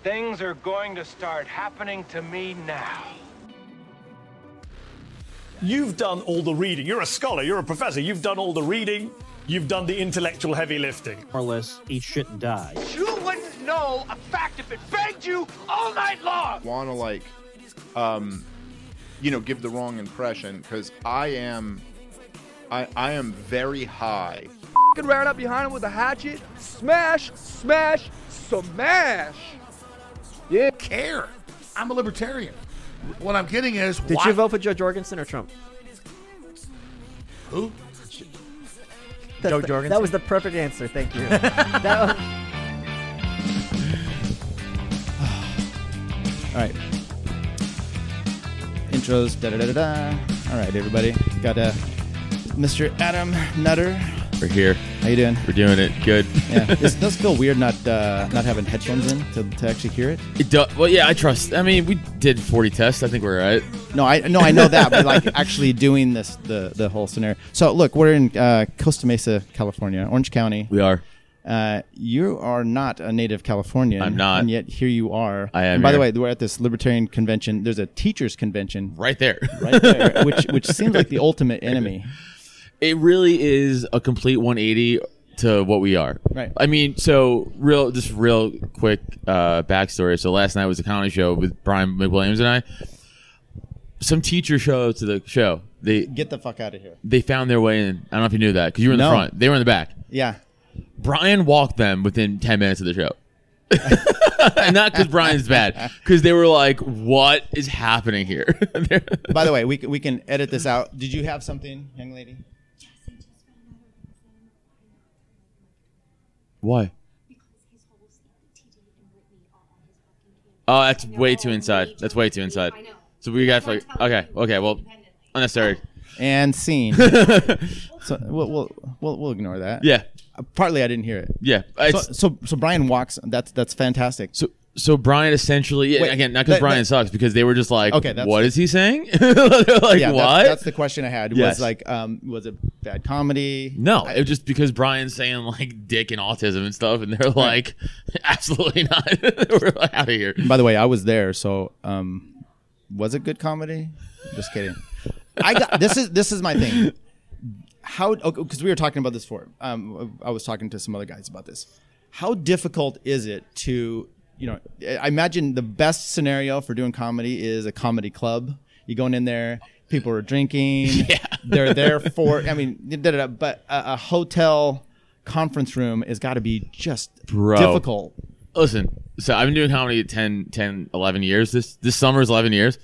Things are going to start happening to me now. You've done all the reading. You're a scholar, you're a professor. You've done all the reading. You've done the intellectual heavy lifting. More or less, eat shit and die. You wouldn't know a fact if it begged you all night long. Want to give the wrong impression because I am very high. Ran up behind him with a hatchet. Smash, smash, smash. Yeah. Care. I'm a libertarian. What I'm getting is, did you vote for Joe Jorgensen or Trump? Who? Joe Jorgensen. That was the perfect answer. Thank you. All right. Intros. Da da da da. All right, everybody. Got Mr. Adam Nutter. We're here. How you doing? We're doing it. Good. Yeah. This does feel weird not having headphones in to actually hear it. It does. Well, yeah, I trust. I mean, we did 40 tests. I think we're all right. No, I know that, but like actually doing this, the whole scenario. So look, we're in Costa Mesa, California, Orange County. We are. You are not a native Californian. I'm not. And yet here you are. I am. And by the way, we're at this libertarian convention. There's a teachers convention. Right there. Right there, which seems like the ultimate enemy. It really is a complete 180 to what we are. Right. I mean, so real quick backstory. So last night was a comedy show with Brian McWilliams and I. Some teachers show up to the show. They get the fuck out of here. They found their way in. I don't know if you knew that because you were in the front. They were in the back. Yeah. Brian walked them within 10 minutes of the show. And not because Brian's bad, because they were like, what is happening here? By the way, we can edit this out. Did you have something, young lady? Why? Oh, that's way too inside. That's way too inside. So we got like, okay, well, unnecessary. And scene. So we'll ignore that. Yeah. Partly I didn't hear it. Yeah. So Brian walks. That's fantastic. So Brian essentially, again, not because Brian sucks, because they were just like, okay, what is he saying? Like, yeah, what? That's the question I had. Yes. Was like, was it bad comedy? No, it was just because Brian's saying like dick and autism and stuff, and they're like, absolutely not. We're like, out of here. By the way, I was there, so was it good comedy? Just kidding. This is my thing. How? Because we were talking about this before. I was talking to some other guys about this. How difficult is it to, I imagine the best scenario for doing comedy is a comedy club. You going in there, people are drinking. Yeah. They're there for, but a hotel conference room has got to be just difficult. Listen, so I've been doing comedy 10, 11 years. This summer is 11 years.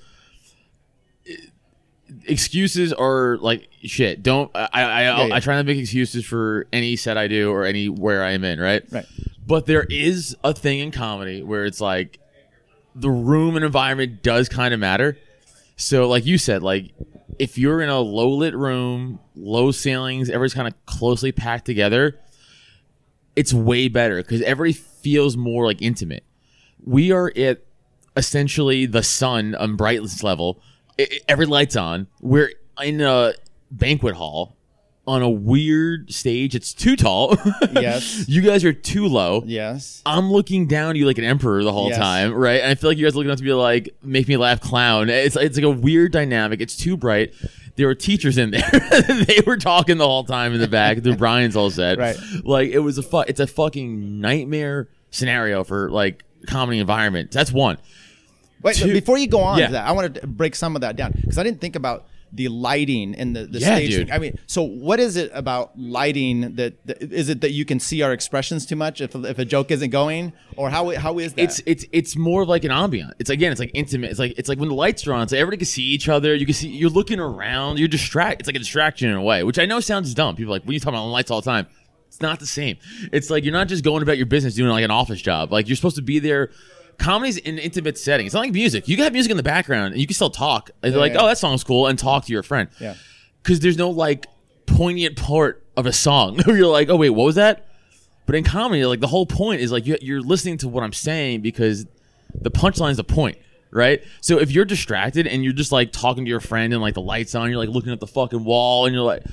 Excuses are like shit. I try not to make excuses for any set I do or anywhere I'm in, right? Right. But there is a thing in comedy where it's like the room and environment does kind of matter. So like you said, like if you're in a low lit room, low ceilings, everybody's kind of closely packed together, it's way better because everybody feels more like intimate. We are at essentially the sun on brightness level. Every light's on. We're in a banquet hall on a weird stage. It's too tall. Yes. You guys are too low. Yes. I'm looking down at you like an emperor the whole time, right? And I feel like you guys are looking up to be like, make me laugh, clown. It's like a weird dynamic. It's too bright. There were teachers in there. They were talking the whole time in the back. The Brian's all said. Right. Like it was it's a fucking nightmare scenario for like comedy environment. That's one. Wait, before you go on to that, I wanted to break some of that down because I didn't think about the lighting and the stage. Dude. I mean, so what is it about lighting that is it that you can see our expressions too much if a joke isn't going, or how is that? It's more of like an ambient. It's like intimate. It's like when the lights are on, so everybody can see each other. You can see you're looking around. You're distracted. It's like a distraction in a way, which I know sounds dumb. People are like, when you talk about lights all the time, it's not the same. It's like you're not just going about your business doing like an office job. Like you're supposed to be there. Comedy's in an intimate setting. It's not like music. You can have music in the background and you can still talk. And they're like, oh, that song's cool, and talk to your friend. Yeah. Because there's no like poignant part of a song where you're like, oh wait, what was that? But in comedy, like the whole point is like you're listening to what I'm saying because the punchline is the point, right? So if you're distracted and you're just like talking to your friend and like the lights on, you're like looking at the fucking wall and you're like,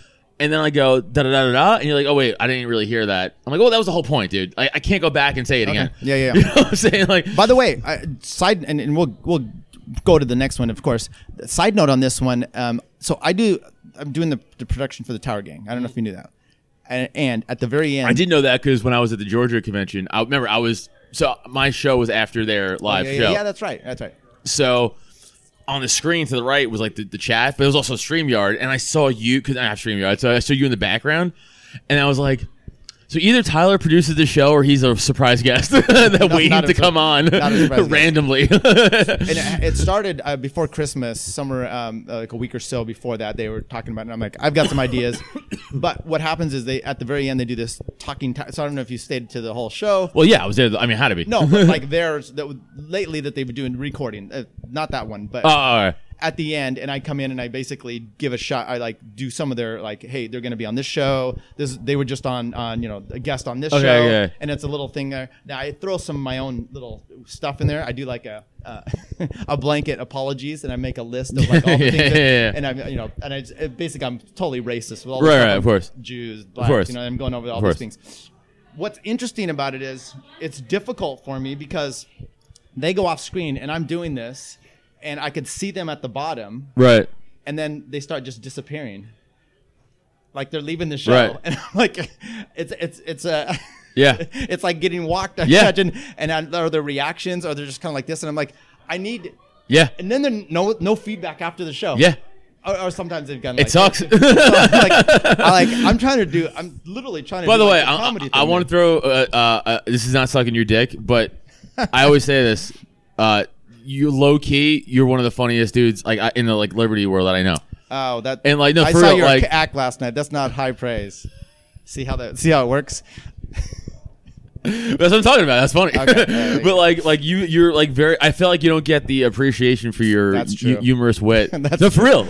And then I go da da da da da, and you're like, oh wait, I didn't really hear that. I'm like, oh, that was the whole point, dude. I can't go back and say it again. Yeah. You know what I'm saying? Like, by the way, side and we'll go to the next one, of course. Side note on this one. So I'm doing the production for the Tower Gang. I don't know if you knew that. And at the very end, I did know that because when I was at the Georgia convention, so my show was after their live show. Yeah, that's right. So on the screen to the right was like the chat, but it was also StreamYard, and I saw you because I have StreamYard, so I saw you in the background, and I was like, so either Tyler produces the show or he's a surprise guest that waiting to come on randomly. And it started before Christmas, somewhere like a week or so before that. They were talking about it, and I'm like, I've got some ideas. But what happens is at the very end, they do this talking. So I don't know if you stayed to the whole show. Well, yeah, I was there. I mean, how to be? No, but like lately that they've been doing recording. Not that one, but. All right. At the end, and I come in and I basically give a shot. I like do some of their like, hey, they're going to be on this show. They were just on a guest on this show, and it's a little thing there. Now I throw some of my own little stuff in there. I do like a blanket apologies, and I make a list of like all the things. And I basically I'm totally racist with all the right, of course, Jews, blacks, of course. I'm going over all these things. What's interesting about it is it's difficult for me because they go off screen and I'm doing this. And I could see them at the bottom, right? And then they start just disappearing, like they're leaving the show. Right. And I'm like, it's a yeah, it's like getting walked. I yeah. imagine. And are there reactions, or they're just kind of like this? And I'm like, I need And then there's no feedback after the show. Yeah. Or sometimes they've gone. It sucks. So I'm literally trying to. By the way, I want to throw. This is not sucking your dick, but I always say this. You low key, you're one of the funniest dudes like in the like Liberty world that I know. Oh, that and like no, I for saw real, your like, act last night. That's not high praise. See how it works. That's what I'm talking about. That's funny. Okay. But like you're like very. I feel like you don't get the appreciation for your humorous wit. No, for real.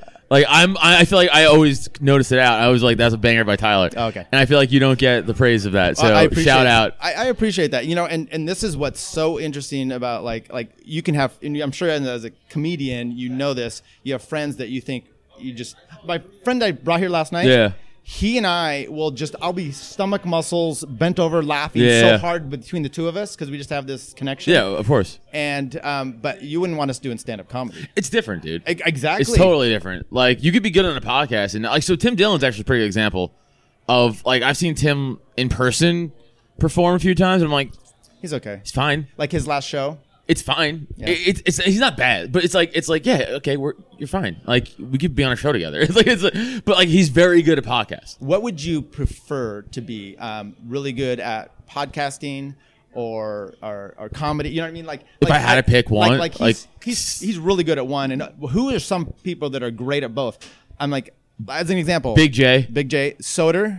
I feel like I always notice it out. I was like, that's a banger by Tyler. Okay. And I feel like you don't get the praise of that. So shout out. I appreciate that. And this is what's so interesting about like you can have, and I'm sure as a comedian, you know this, you have friends that you think my friend I brought here last night. Yeah. He and I I'll be stomach muscles bent over laughing so hard between the two of us because we just have this connection. Yeah, of course. And but you wouldn't want us doing stand-up comedy. It's different, dude. Exactly. It's totally different. Like you could be good on a podcast, and like so Tim Dillon's actually a pretty good example of like I've seen Tim in person perform a few times, and I'm like, he's okay. He's fine. Like his last show. It's fine. Yeah. It's he's not bad, but it's like yeah, okay, you're fine. Like we could be on a show together. But like he's very good at podcasts. What would you prefer to be? Really good at podcasting or comedy? You know what I mean? Like if I had to pick one, he's really good at one. And who are some people that are great at both? I'm like, as an example, Big J, Soder,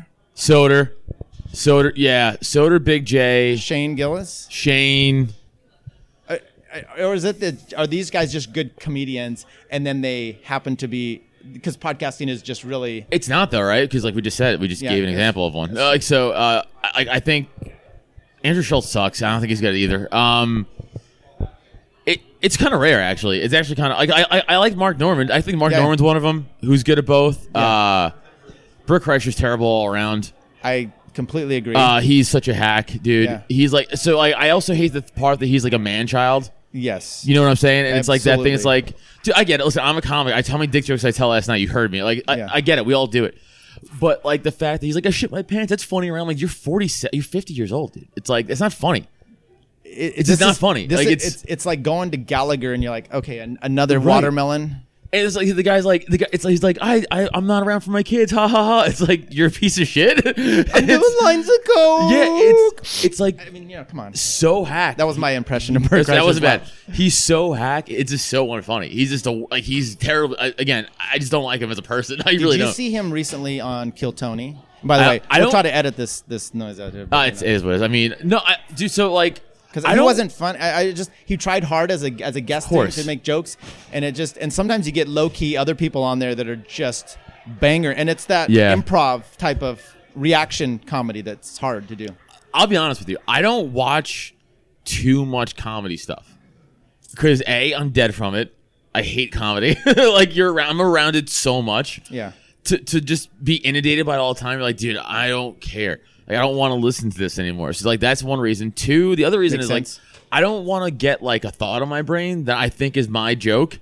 yeah, Soder, Big J, Shane Gillis, or is it that are these guys just good comedians and then they happen to be because podcasting is just really it's not though, right? Because like we just said, we just gave an example of one. I think Andrew Schultz sucks. I don't think he's good either. It's kind of rare actually. It's actually kind of like I like Mark Norman. I think Mark Norman's one of them who's good at both. Brooke Kreischer's terrible all around. I completely agree. He's such a hack, dude. Yeah. He's like so. I also hate the part that he's like a man child. Yes. You know what I'm saying? And Absolutely. It's like that thing. It's like, dude, I get it. Listen, I'm a comic. I tell me dick jokes I tell last night. You heard me. Like, I get it. We all do it. But like the fact that he's like, I shit my pants. That's funny around. Like you're 47. You're 50 years old, dude. It's like it's not funny. It's just not funny. Like it's like going to Gallagher and you're like, okay, another watermelon. And it's like the guy's like he's like I'm not around for my kids, ha ha ha. It's like you're a piece of shit. I'm doing lines of coke. Yeah, it's like I mean, come on, so hack. That was my impression of Bert Kreischer. That wasn't bad. He's so hack. It's just so unfunny. He's just he's terrible. Again, I just don't like him as a person. I really don't. Did you see him recently on Kill Tony? By the way, we'll try to edit this noise out here. It is what it is. I mean, no, dude. So like. Because he wasn't fun. He tried hard as a guest to make jokes, and sometimes you get low key other people on there that are just banger, and it's that improv type of reaction comedy that's hard to do. I'll be honest with you, I don't watch too much comedy stuff because I'm dead from it. I hate comedy. I'm around it so much. Yeah. to just be inundated by it all the time. You're like, dude, I don't care. Like, I don't want to listen to this anymore. So like that's one reason. Two, the other reason Makes is sense. like I don't want to get like a thought in my brain that I think is my joke,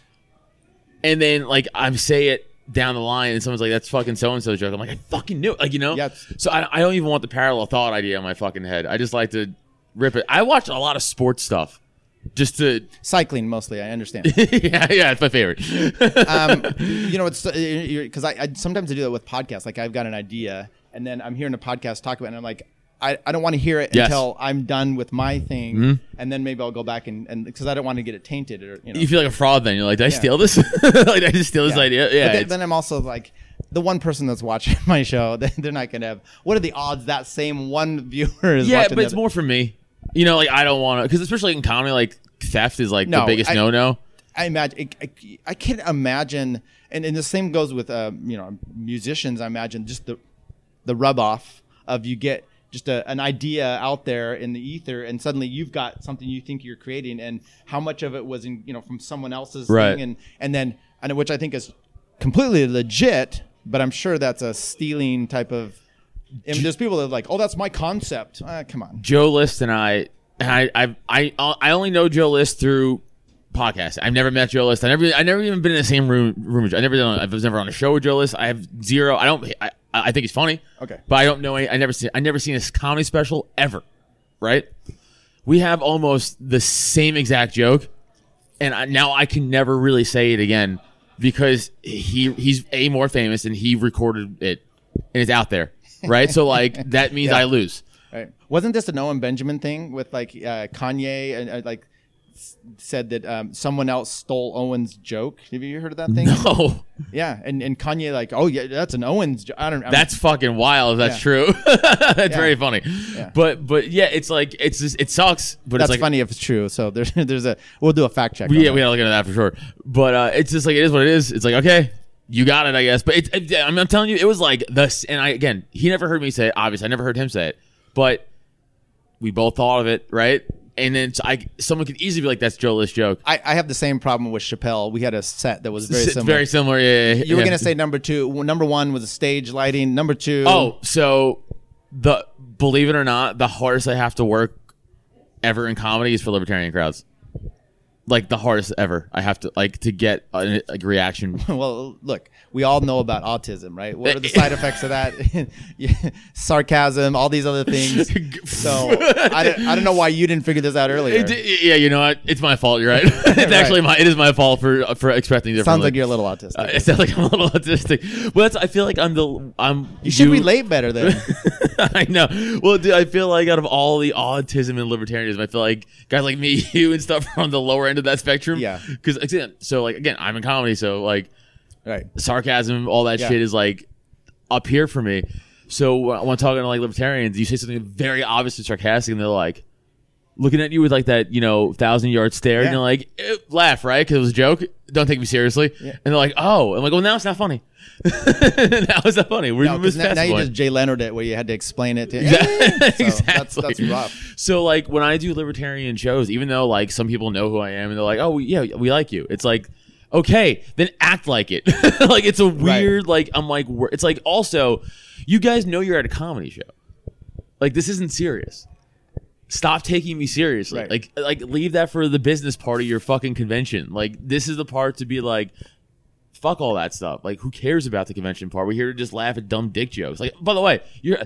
and then like I say it down the line and someone's like, that's fucking so and so's joke. I'm like, I fucking knew it. Like, you know. Yeah. So I don't even want the parallel thought idea in my fucking head. I just like to rip it. I watch a lot of sports stuff just to Cycling mostly, I understand. yeah, it's my favorite. You know, it's because I sometimes I do that with podcasts. Like I've got an idea, and then I'm hearing a podcast talk about it, and I'm like, I don't want to hear it Yes. until I'm done with my thing, and then maybe I'll go back and because I don't want to get it tainted or you know. You feel like a fraud then. You're like, did I steal this? Like, did I just steal this idea? Yeah. But then I'm also like, the one person that's watching my show, they're not going to have. What are the odds that same one viewer is yeah, watching but it's more for me. You know, like I don't want to, because especially in comedy, like theft is like the biggest no-no. I imagine I can't imagine, and the same goes with you know, musicians. I imagine just the rub off of you get just an idea out there in the ether, and suddenly you've got something you think you're creating, and how much of it was in, you know, from someone else's Right. thing, and then which I think is completely legit, but I'm sure that's a stealing type of. And there's people that are like, oh, that's my concept. Come on. Joe List and I only know Joe List through podcasts. I've never met Joe List. I never even been in the same room. I was never on a show with Joe List. I have zero. I think he's funny. Okay. But I don't know. I never seen his comedy special ever. Right. We have almost the same exact joke, and now I can never really say it again because he's more famous and he recorded it and it's out there. Right. So like that means I lose. Right. Wasn't this an Owen Benjamin thing with like Kanye and like said that someone else stole Owen's joke? Have you heard of that thing? No. Yeah, and Kanye like, oh yeah, that's an Owen's joke. That's fucking wild if that's true. That's very funny. Yeah. But yeah, it's like it's just, it sucks. But that's it's like, funny if it's true. So there's a we'll do a fact check. Yeah, we gotta look into that for sure. But it's just like it is what it is. It's like okay. You got it, I guess. But I'm telling you, it was like this. And he never heard me say it. Obviously, I never heard him say it. But we both thought of it, right? And then someone could easily be like, "That's Joe List's joke." I have the same problem with Chappelle. We had a set that was very similar. Very similar. Yeah. You were gonna say number two. Number one was the stage lighting. Number two. Oh, so believe it or not, the hardest I have to work ever in comedy is for libertarian crowds. Like the hardest ever. I have to to get a reaction. Well, look, we all know about autism, right? What are the side effects of that? Sarcasm, all these other things. So I don't know why you didn't figure this out earlier. Yeah, you know what? It's my fault. You're right. It's actually it is my fault for expecting differently. Sounds like you're a little autistic. It sounds like I'm a little autistic. Well, I feel like You should relate better then. I know. Well, dude, I feel like out of all the autism and libertarianism, I feel like guys like me, you, and stuff are on the lower end of that spectrum. Yeah. Because again, I'm in comedy, so like, right, sarcasm, all that shit is like up here for me. So when I'm talking to like libertarians, you say something very obviously sarcastic, and they're like looking at you with like that 1,000-yard stare, and you're like, laugh, right? Because it was a joke. Don't take me seriously. Yeah. And they're like, oh, I'm like, well, now it's not funny. Now it's not funny. Now you just Jay Leonard it, where you had to explain it to exactly. That's rough. So like when I do libertarian shows, even though like some people know who I am and they're like, oh yeah, we like you, it's like, okay, then act like it. Like it's a weird like I'm like it's like also you guys know you're at a comedy show. Like this isn't serious. Stop taking me seriously. Right. Like leave that for the business part of your fucking convention. Like this is the part to be like, fuck all that stuff. Like who cares about the convention part? We're here to just laugh at dumb dick jokes. Like by the way,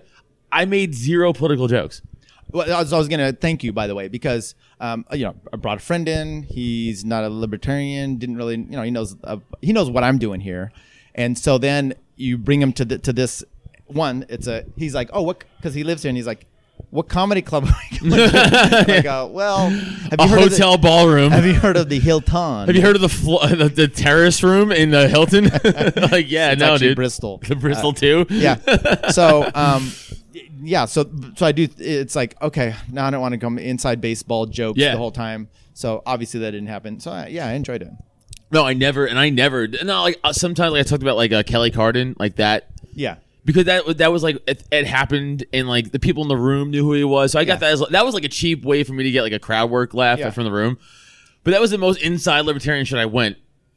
I made zero political jokes. Well, I was going to thank you, by the way, because I brought a friend in. He's not a libertarian. Didn't really, he knows what I'm doing here, and so then you bring him to this one. He's like, oh, what? Because he lives here, and he's like, what comedy club are we going to? I go, well, have you heard hotel of ballroom? Have you heard of the Hilton? Have you heard of the terrace room in the Hilton? Like, yeah, it's no, dude. Bristol. The Bristol too. Yeah. So, yeah. So I do. It's like, okay, now I don't want to come inside baseball jokes the whole time. So obviously that didn't happen. So I enjoyed it. No, I never. No, like sometimes like I talked about like Kelly Carden, like that. Yeah. Because that was like it happened and like the people in the room knew who he was, so I got that was like a cheap way for me to get like a crowd work laugh from the room. But that was the most inside libertarian shit I went.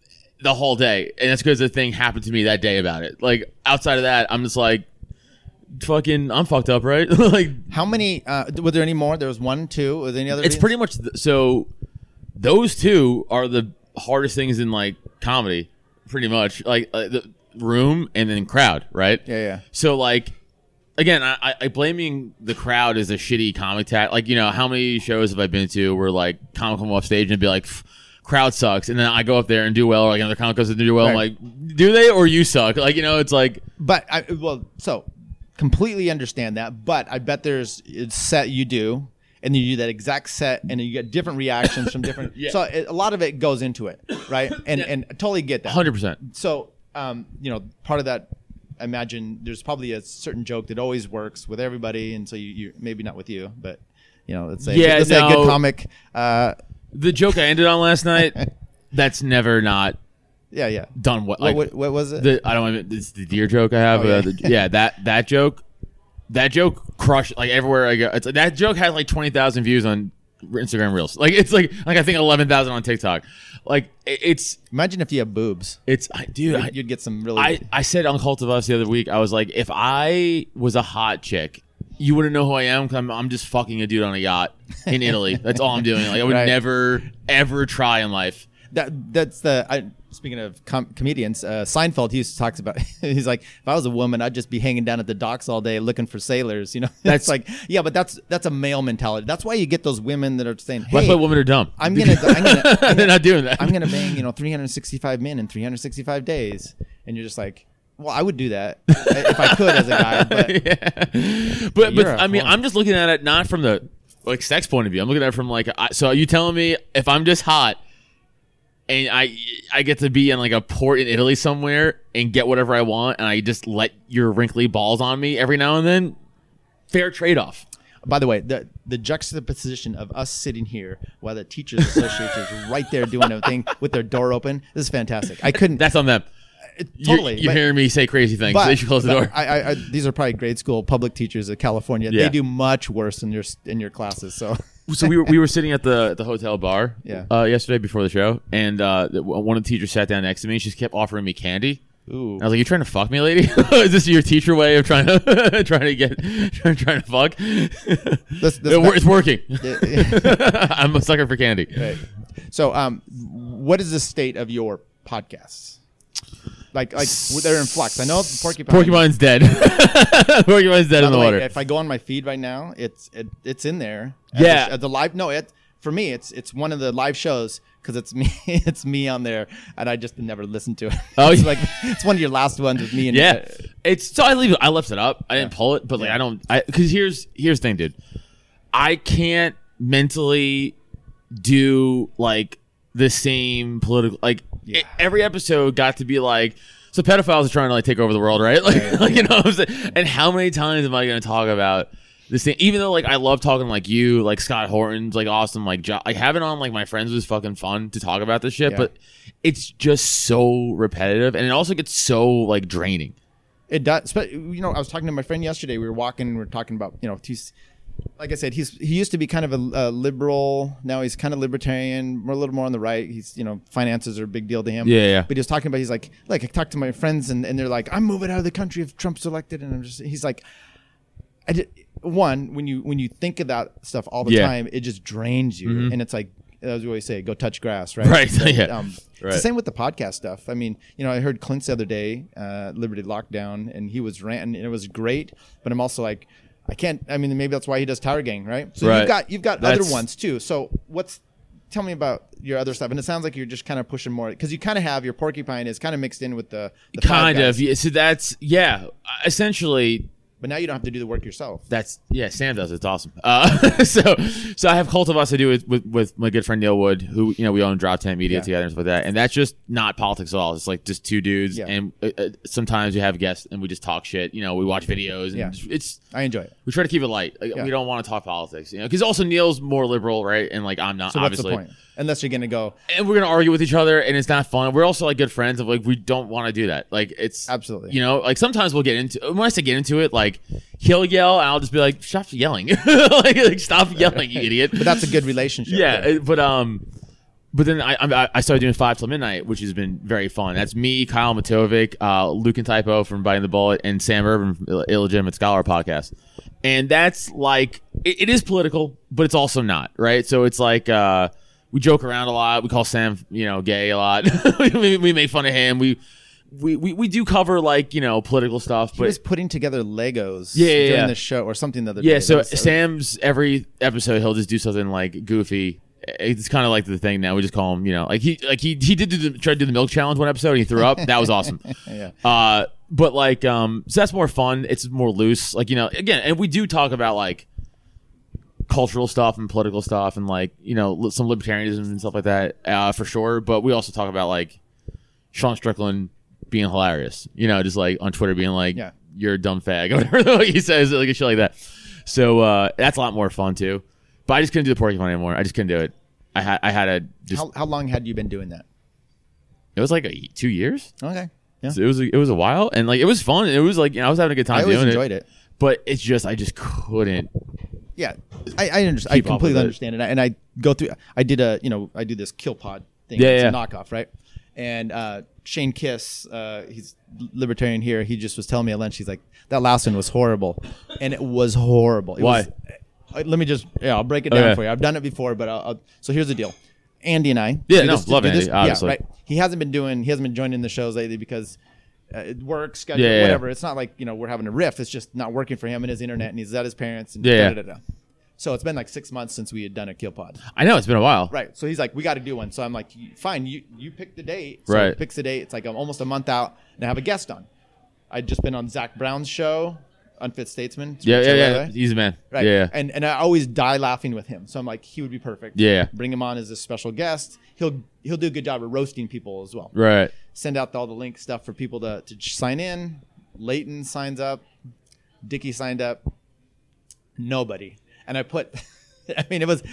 the whole day, and that's because the thing happened to me that day about it. Like outside of that, I'm just like, fucking, I'm fucked up, right? Like, how many? Were there any more? There was 1, 2. Was there any other? It's pretty much so. Those two are the hardest things in like comedy, pretty much. Like the room and then crowd, right? Yeah. So like, again, I blaming the crowd as a shitty comic tag. Like, you know, how many shows have I been to where like comic come off stage and be like, crowd sucks, and then I go up there and do well, or like another comic goes and do well. I'm like, do they or you suck? Like, you know, it's like. But so completely understand that. But I bet there's a set you do, and you do that exact set, and then you get different reactions from different. So a lot of it goes into it, right? And I totally get that. 100%. So you know, part of that. I imagine there's probably a certain joke that always works with everybody, and so you maybe not with you, but you know, let's say a good comic. The joke I ended on last night, that's never not done. What was it? I don't. It's the deer joke I have. That joke crushed like everywhere I go. It's like, that joke had like 20,000 views on Instagram Reels. Like it's like I think 11,000 on TikTok. Like it's. Imagine if you have boobs. You'd get some really. I said on Cult of Us the other week. I was like, if I was a hot chick, you wouldn't know who I am because I'm just fucking a dude on a yacht in Italy. That's all I'm doing. Like I would never ever try in life. Speaking of comedians, Seinfeld, he used to talk about. He's like, if I was a woman, I'd just be hanging down at the docks all day looking for sailors. You know, that's like, but that's a male mentality. That's why you get those women that are saying, "Hey, that's why women are dumb." I'm they're not doing that. I'm gonna bang 365 men in 365 days, and you're just like. Well, I would do that if I could as a guy, but I mean, I'm just looking at it not from the like sex point of view. I'm looking at it from like, so are you telling me if I'm just hot and I get to be in like a port in Italy somewhere and get whatever I want, and I just let your wrinkly balls on me every now and then, fair trade off. By the way, the juxtaposition of us sitting here while the Teachers Association is right there doing a thing with their door open, this is fantastic. I couldn't. That's on them. Totally. You're hearing me say crazy things. So they should close the door. These are probably grade school public teachers of California. Yeah. They do much worse in your classes. So we were sitting at the hotel bar yesterday before the show, and one of the teachers sat down next to me, and she kept offering me candy. Ooh. I was like, "You trying to fuck me, lady? Is this your teacher way of trying to fuck?" It's working. I'm a sucker for candy. Right. So, what is the state of your podcasts? Like they're in flux. I know Porcupine's dead. Porcupine's dead in the water. If I go on my feed right now, it's in there. Yeah. The live. No, for me, it's one of the live shows because it's me. It's me on there, and I just never listened to it. Oh, it's like it's one of your last ones with me. And I left it up. I didn't pull it, but like I don't. Because here's the thing, dude. I can't mentally do like the same political like. Yeah. Every episode got to be like, so pedophiles are trying to like take over the world, right? Like you know what I'm saying? And how many times am I going to talk about this thing? Even though like I love talking like you, like Scott Horton's like awesome, like having on like my friends was fucking fun to talk about this shit, but it's just so repetitive, and it also gets so like draining. It does. You know, I was talking to my friend yesterday. We were walking, and we were talking about, you know, like I said, he used to be kind of a liberal. Now he's kind of libertarian. We're a little more on the right. He's, you know, finances are a big deal to him. Yeah. But he was talking about, he's like I talked to my friends and they're like, I'm moving out of the country if Trump's elected. And he's like, when you think of that stuff all the time, it just drains you. Mm-hmm. And it's like, as we always say, go touch grass, right? Right. So, it's the same with the podcast stuff. I mean, you know, I heard Clint's the other day, Liberty Lockdown, and he was ranting, and it was great. But I'm also like, I can't. I mean, maybe that's why he does Tower Gang, right? So you've got other ones too. So tell me about your other stuff. And it sounds like you're just kind of pushing more because you kind of have your Porcupine is kind of mixed in with the kind of. Yeah, so that's essentially. But now you don't have to do the work yourself. Sam does. It's awesome. So I have Cult of Us. I do it with my good friend Neil Wood, who, you know, we own Drop 10 Media together and stuff like that. And that's just not politics at all. It's like just two dudes, and sometimes we have guests and we just talk shit. You know, we watch videos. And I enjoy it. We try to keep it light. Like, we don't want to talk politics, you know, because also Neil's more liberal, right? And like I'm not. So obviously. What's the point? Unless you're gonna go and we're gonna argue with each other, and it's not fun. We're also like good friends of like we don't want to do that. Like it's absolutely, you know, like sometimes we'll get into. When I say get into it, like he'll yell, and I'll just be like, "Stop yelling! like stop yelling, you idiot!" But that's a good relationship. Yeah, but But then I started doing 5 Till Midnight, which has been very fun. That's me, Kyle Matovic, Luke and Typo from Biting the Bullet, and Sam Irvin from Illegitimate Scholar podcast. And that's like, it is political, but it's also not, right? So it's like, we joke around a lot. We call Sam, gay a lot. we make fun of him. We do cover like, political stuff. He was putting together Legos during the show or something the other day. Yeah, so Sam's every episode he'll just do something like goofy. It's kind of like the thing now. We just call him, he did try to do the milk challenge one episode and he threw up. That was awesome. Yeah. But like, so that's more fun. It's more loose. Like, again, and we do talk about like cultural stuff and political stuff and like, some libertarianism and stuff like that, for sure. But we also talk about like Sean Strickland being hilarious, just like on Twitter being like, you're a dumb fag or whatever he says, like a shit like that. So, that's a lot more fun too. But I just couldn't do the Porcupine anymore. I just couldn't do it. I had to just. How long had you been doing that? It was like 2 years. Okay. Yeah. So it was a while, and like it was fun. It was like I was having a good time doing it. I always enjoyed it. But it's just I just couldn't. Yeah, I understand. I completely understand it. And I go through. I did I do this Kill Pod thing. Yeah, it's yeah. a knockoff, right? And Shane Kiss, he's libertarian here. He just was telling me at lunch. He's like, that last one was horrible, and it was horrible. Why? Let me just I'll break it down for you. I've done it before, but so here's the deal. Andy and I love Andy, obviously. Yeah, right. He hasn't been joining the shows lately because work schedule, whatever. It's not like we're having a riff. It's just not working for him and his internet, and he's at his parents and da-da-da-da. So it's been like 6 months since we had done a Kill Pod. I know it's been a while, right? So he's like, we got to do one. So I'm like, fine, you pick the date. So right. He picks the date. It's like I'm almost a month out, and I have a guest on. I'd just been on Zach Brown's show. Unfit Statesman. Yeah. He's a man. Right. Yeah. And I always die laughing with him. So I'm like, he would be perfect. Yeah. Bring him on as a special guest. He'll do a good job of roasting people as well. Right. Send out all the link stuff for people to sign in. Leighton signs up. Dickie signed up. Nobody. And I put, it was,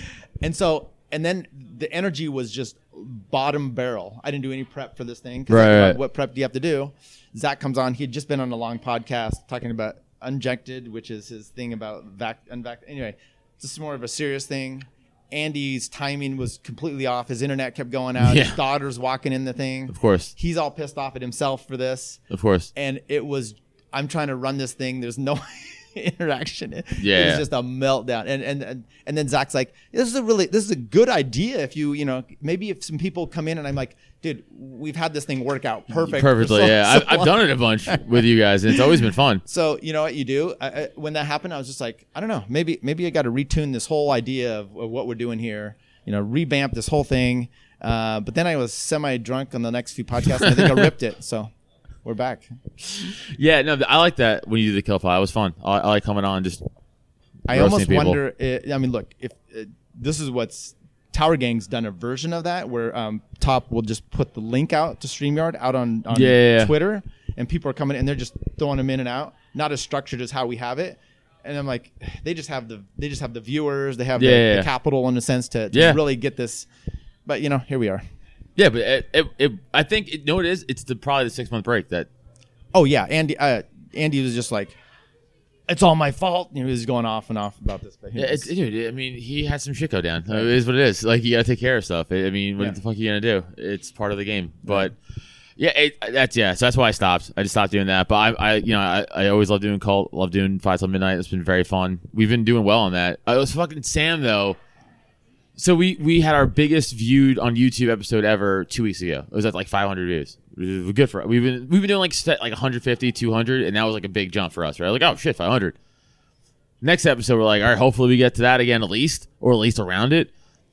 and then the energy was just bottom barrel. I didn't do any prep for this thing. Right. What prep do you have to do? Zach comes on. He had just been on a long podcast talking about Unjected, which is his thing about anyway, this is more of a serious thing. Andy's timing was completely off. His internet kept going out. Yeah. His daughter's walking in the thing. Of course. He's all pissed off at himself for this. Of course. And I'm trying to run this thing. There's no interaction. Yeah. It was just a meltdown. And then Zach's like, this is a good idea if maybe if some people come in, and I'm like, dude, we've had this thing work out perfectly. I've done it a bunch with you guys, and it's always been fun. So you know what you do? When that happened, I was just like, I don't know, maybe I got to retune this whole idea of what we're doing here. Revamp this whole thing. But then I was semi-drunk on the next few podcasts, and I think I ripped it. So we're back. Yeah, no, I like that when you do the Kill Pod. It was fun. I like coming on and just. I almost wonder. Look, if this is what's. Tower Gang's done a version of that where Top will just put the link out to StreamYard out on Twitter, and people are coming in and they're just throwing them in and out, not as structured as how we have it. And I'm like, they just have the viewers, they have the capital in a sense to really get this. But here we are. Yeah, but I think it is. It's probably the 6 month break that. Oh yeah, Andy was just like, it's all my fault. He was going off and off about this. But dude, he had some shit go down. Right. It is what it is. Like, you got to take care of stuff. What the fuck are you going to do? It's part of the game. But, so that's why I stopped. I just stopped doing that. But I always love doing Cult, love doing 5 Till Midnight. It's been very fun. We've been doing well on that. It was fucking Sam, though. So we had our biggest viewed on YouTube episode ever 2 weeks ago. It was at like 500 views. It was good for us. We've been doing like 150, 200, and that was like a big jump for us, right? Like, oh shit, 500. Next episode, we're like, all right, hopefully we get to that again at least around it.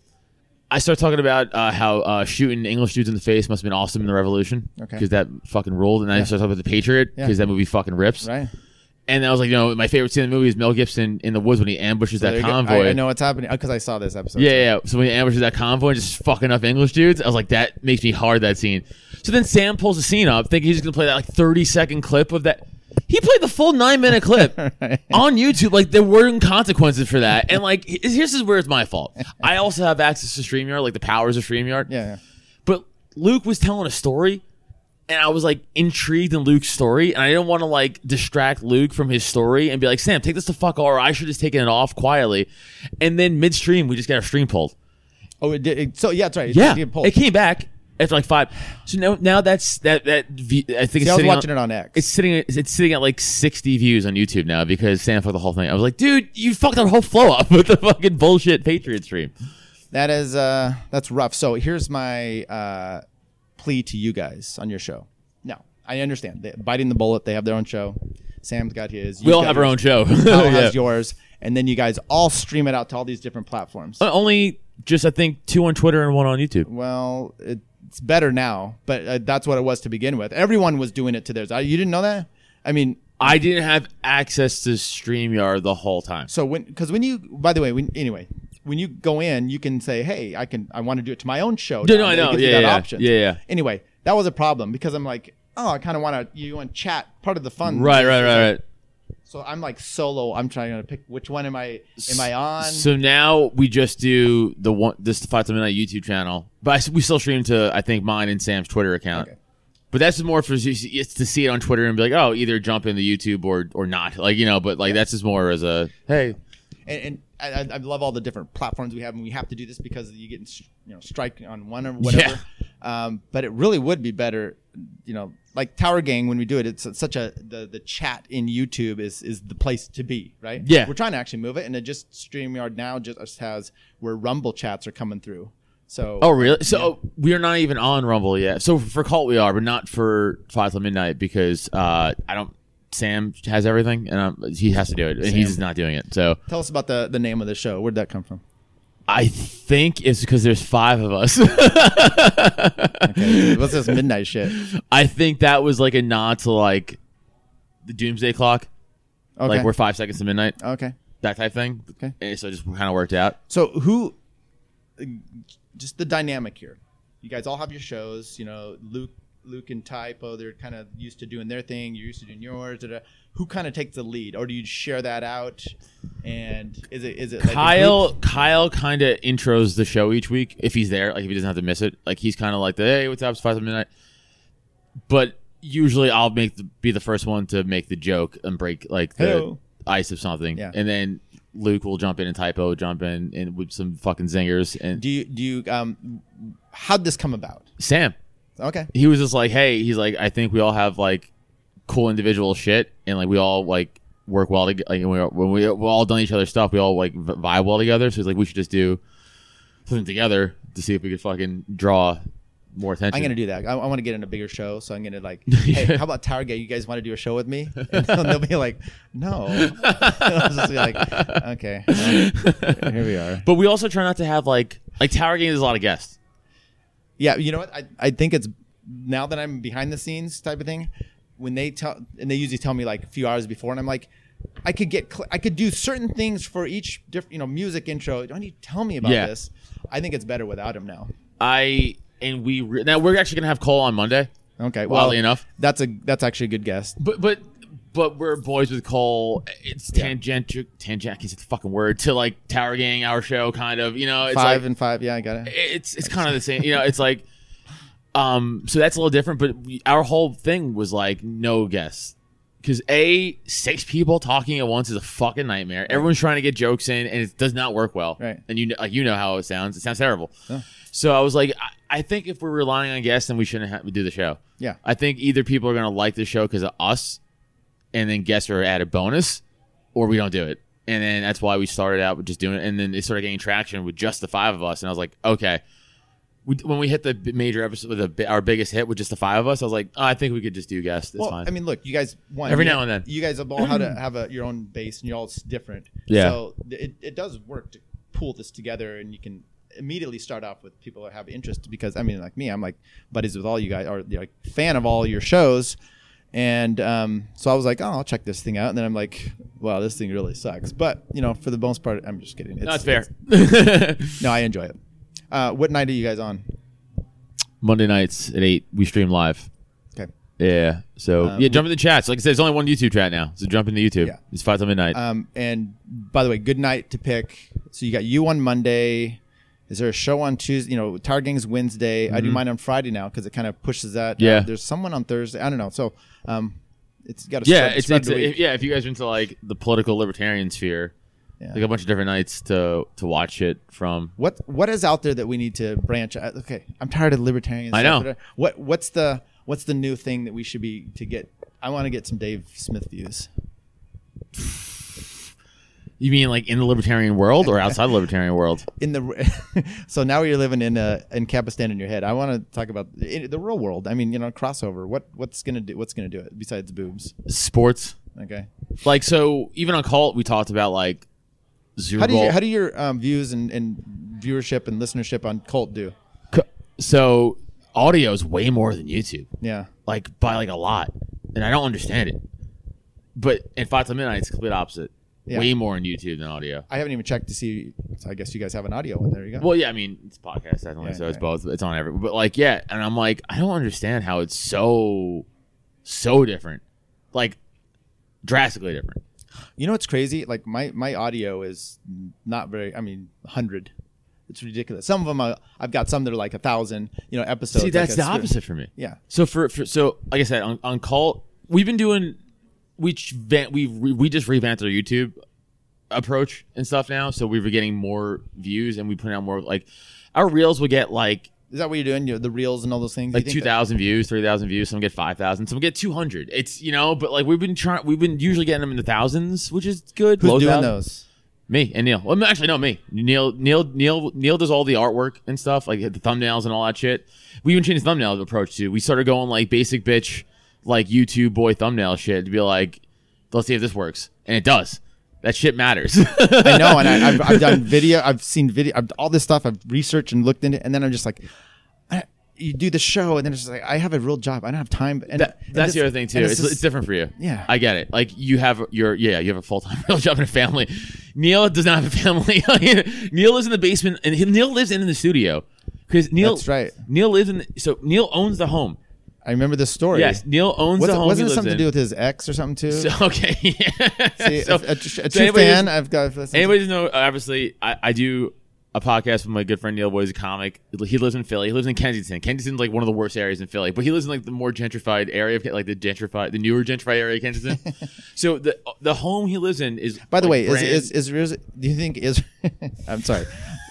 I start talking about how shooting English dudes in the face must have been awesome in the Revolution, because that fucking ruled. And I start talking about The Patriot, because that movie fucking rips. Right. And I was like, my favorite scene in the movie is Mel Gibson in the woods when he ambushes that convoy. I know what's happening because I saw this episode. Yeah. So when he ambushes that convoy and just fucking up English dudes, I was like, that makes me hard, that scene. So then Sam pulls the scene up, thinking he's just going to play that like 30-second clip of that. He played the full 9-minute clip on YouTube. Like, there weren't consequences for that. And like, here's where it's my fault. I also have access to StreamYard, like the powers of StreamYard. Yeah. But Luke was telling a story, and I was like intrigued in Luke's story, and I didn't want to like distract Luke from his story and be like, Sam, take this the fuck off, or I should have just taken it off quietly. And then midstream, we just got our stream pulled. Oh, it did. So yeah, that's right. Yeah, did pull. it came back after like 5. So now that's that. I think I it's was sitting watching it on X. It's sitting at like 60 views on YouTube now because Sam fucked the whole thing. I was like, dude, you fucked that whole flow up with the fucking bullshit Patriot stream. That is that's rough. So here's my plea to you guys on your show. Now, I understand. Biting the Bullet, they have their own show. Sam's got his. We all have our own show. Kyle has yours. And then you guys all stream it out to all these different platforms. Only just, I think, 2 on Twitter and 1 on YouTube. Well, it's better now, but that's what it was to begin with. Everyone was doing it to theirs. You didn't know that? I mean, I didn't have access to StreamYard the whole time. So when you, by the way, when you go in, you can say, hey, I want to do it to my own show. No, I know. Yeah. Option. Yeah. Anyway, that was a problem because I'm like, oh, I kind of want to chat, part of the fun. Right. So I'm like solo. I'm trying to pick which one am I on. So now we just do this Fight to Midnight YouTube channel, but we still stream to, I think, mine and Sam's Twitter account. Okay. But that's more for it's to see it on Twitter and be like, oh, either jump into YouTube or not, like, you know. But like that's just more as a hey. And I love all the different platforms we have, and we have to do this because you get strike on one or whatever. Yeah. But it really would be better, like Tower Gang when we do it. It's such the chat in YouTube is the place to be, right? Yeah, we're trying to actually move it, and it just StreamYard now just has where Rumble chats are coming through. So oh really? So we are not even on Rumble yet. So for Cult we are, but not for Fight Till Midnight because I don't. Sam has everything, and he has to do it, and he's not doing it. So tell us about the name of the show. Where'd that come from? I think it's because there's 5 of us. Okay, what's this midnight shit? I think that was like a nod to like the Doomsday Clock, like we're 5 seconds to midnight. Okay, that type thing. Okay, and so it just kind of worked out. So just the dynamic here. You guys all have your shows. Luke and Typo, they're kind of used to doing their thing. You're used to doing yours. Who kind of takes the lead, or do you share that out? And is it Kyle? Like Kyle kind of intros the show each week if he's there, like if he doesn't have to miss it. Like he's kind of like hey, what's up? It's 5 to midnight. But usually I'll be the first one to make the joke and break like the ice of something, and then Luke will jump in and Typo jump in and with some fucking zingers. And do you how'd this come about? Sam. Okay. He was just like, hey, he's like, I think we all have like cool individual shit, and like we all like work well together. Like when we've all done each other's stuff, we all like vibe well together. So he's like, we should just do something together to see if we could fucking draw more attention. I'm gonna do that. I want to get in a bigger show, so I'm gonna like, hey, how about Tower Gang? You guys want to do a show with me? And they'll be like, no. I'll just be like, okay, well, here we are. But we also try not to have like Tower Gang. There's a lot of guests. Yeah, you know what? I think it's now that I'm behind the scenes type of thing. When they they usually tell me like a few hours before, and I'm like, I could do certain things for each different music intro. Don't you tell me about this? I think it's better without him now. Now we're actually gonna have Cole on Monday. Okay, well, oddly enough, that's actually a good guest. But we're boys with Cole. It's tangent. I can't say the fucking word to like Tower Gang, our show, kind of. It's 5 and 5. Yeah, I got it. It's kind of the same. It's like, so that's a little different. But our whole thing was like no guests because 6 people talking at once is a fucking nightmare. Right. Everyone's trying to get jokes in, and it does not work well. Right. And you know how it sounds. It sounds terrible. Yeah. So I was like, I think if we're relying on guests, then we shouldn't do the show. Yeah. I think either people are gonna like the show because of us, and then guests are added bonus, or we don't do it. And then that's why we started out with just doing it. And then it started getting traction with just the 5 of us. And I was like, okay. When we hit the major episode with our biggest hit with just the 5 of us, I was like, I think we could just do guests. It's fine. I mean, look, you guys every now and then. You guys have all had to have your own base, and you're all different. Yeah. So it does work to pull this together, and you can immediately start off with people that have interest. Because I mean, like me, I'm like buddies with all you guys, or like fan of all your shows. And so I was like, I'll check this thing out. And then I'm like, wow, this thing really sucks. But, for the most part, I'm just kidding. That's fair. No, I enjoy it. What night are you guys on? Monday nights at 8. We stream live. Okay. Yeah. So, jump in the chat. So, like I said, there's only one YouTube chat now. So, jump into YouTube. Yeah. It's 5 till midnight. And by the way, good night to pick. So, you got you on Monday. Is there a show on Tuesday? Tower Gang's Wednesday. I do mine on Friday now because it kind of pushes that. Yeah. There's someone on Thursday. I don't know. So it's got to if you guys are into like the political libertarian sphere, Yeah. like a bunch of different nights to watch it from. What is out there that we need to branch out? Okay, I'm tired of libertarians. I know. What's the new thing that we should be to get? I want to get some Dave Smith views. You mean like in the libertarian world or outside the libertarian world? So now you're living in Capistan in your head. I want to talk about the real world. I mean, crossover. What's gonna do it besides boobs? Sports. Okay. Like, so even on Cult, we talked about like Super Bowl. How do your views and viewership and listenership on Cult do? So audio is way more than YouTube. Yeah. Like by like a lot, and I don't understand it. But in 5 to Midnight, it's the complete opposite. Yeah. Way more on YouTube than audio. I haven't even checked to see. So I guess you guys have an audio one. There you go. Well, yeah, I mean, it's a podcast, definitely, so it's both. It's on every. But like, yeah, and I'm like, I don't understand how it's so different, like drastically different. You know what's crazy? Like my audio is not very. I mean, 100. It's ridiculous. Some of them I've got some that are like 1,000. Episodes. See, that's the opposite for me. Yeah. So so like I said on Cult, we've been doing. We just revamped our YouTube approach and stuff now, so we were getting more views and we put out more. Like our reels will get like. Is that what you're doing? The reels and all those things. Like 2,000 views, 3,000 views. Some get 5,000. Some get 200. It's but like we've been usually getting them in the thousands, which is good. Who's doing those? Me and Neil. Well, actually, no, me. Neil does all the artwork and stuff, like the thumbnails and all that shit. We even changed the thumbnail approach too. We started going like basic bitch. Like YouTube boy thumbnail shit to be like, let's see if this works, and it does. That shit matters. I know, and I've done video, I've seen video, all this stuff I've researched and looked into, and then I'm just like, you do the show, and then it's just like I have a real job, I don't have time. And that's the other thing too. It's different for you. Yeah, I get it. Like you have you have a full-time real job and a family. Neil does not have a family. Neil lives in the basement, and Neil lives in the studio because Neil. That's right. Neil lives in. So Neil owns the home. I remember this story. Yes, Neil owns the home. Wasn't it something to do with his ex or something too? So, okay, yeah. See, a true fan. I've got. Anybody doesn't know? Obviously, I do a podcast with my good friend Neil Boy. He's a comic. He lives in Philly. He lives in Kensington. Kensington's like one of the worst areas in Philly, but he lives in like the more gentrified area of like the newer gentrified area of Kensington. So the home he lives in is. By the like way, is do you think is? I'm sorry.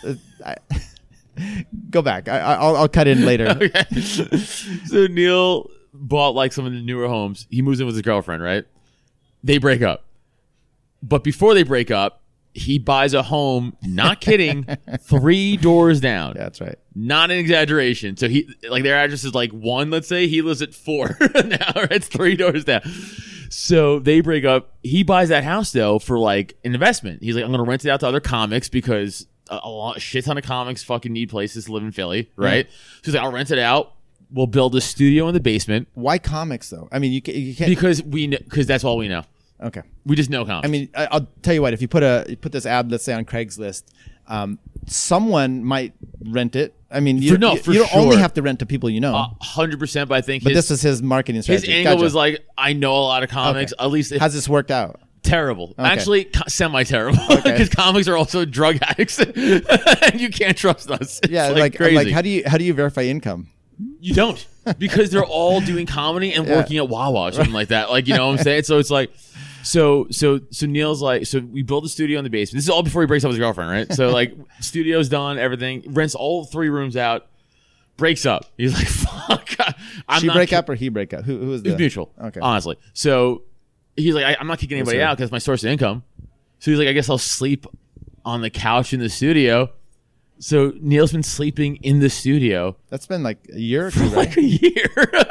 Go back. I'll cut in later. Okay. So Neil bought like some of the newer homes. He moves in with his girlfriend, right? They break up. But before they break up, he buys a home, not kidding, 3 doors down. Yeah, that's right. Not an exaggeration. So he like their address is like 1, let's say. He lives at 4 now. It's 3 doors down. So they break up. He buys that house though for like an investment. He's like, I'm gonna rent it out to other comics because a shit ton of comics fucking need places to live in Philly, right? So he's like, I'll rent it out. We'll build a studio in the basement. Why comics though? I mean, you can't because that's all we know. Okay, we just know comics. I mean, I'll tell you what. If you put this ad, let's say on Craigslist, someone might rent it. I mean, you don't only have to rent to people you know. 100%. But I think this is his marketing strategy. His angle was like, I know a lot of comics. Okay. At least how's this worked out? Terrible. Okay. Actually, semi-terrible. Because comics are also drug addicts. And you can't trust us. It's like crazy. Like, how do you verify income? You don't. Because they're all doing comedy and working at Wawa or something like that. Like, you know what I'm saying? So it's like, so Neil's like, so we build a studio in the basement. This is all before he breaks up with his girlfriend, right? So like, studio's done, everything. Rents all 3 rooms out. Breaks up. He's like, fuck. She break up or he break up? Who was that? It's mutual. Okay. Honestly. So he's like, I'm not kicking anybody out because it's my source of income. So he's like, I guess I'll sleep on the couch in the studio. So Neil's been sleeping in the studio. That's been like a year or two, right? Like a year.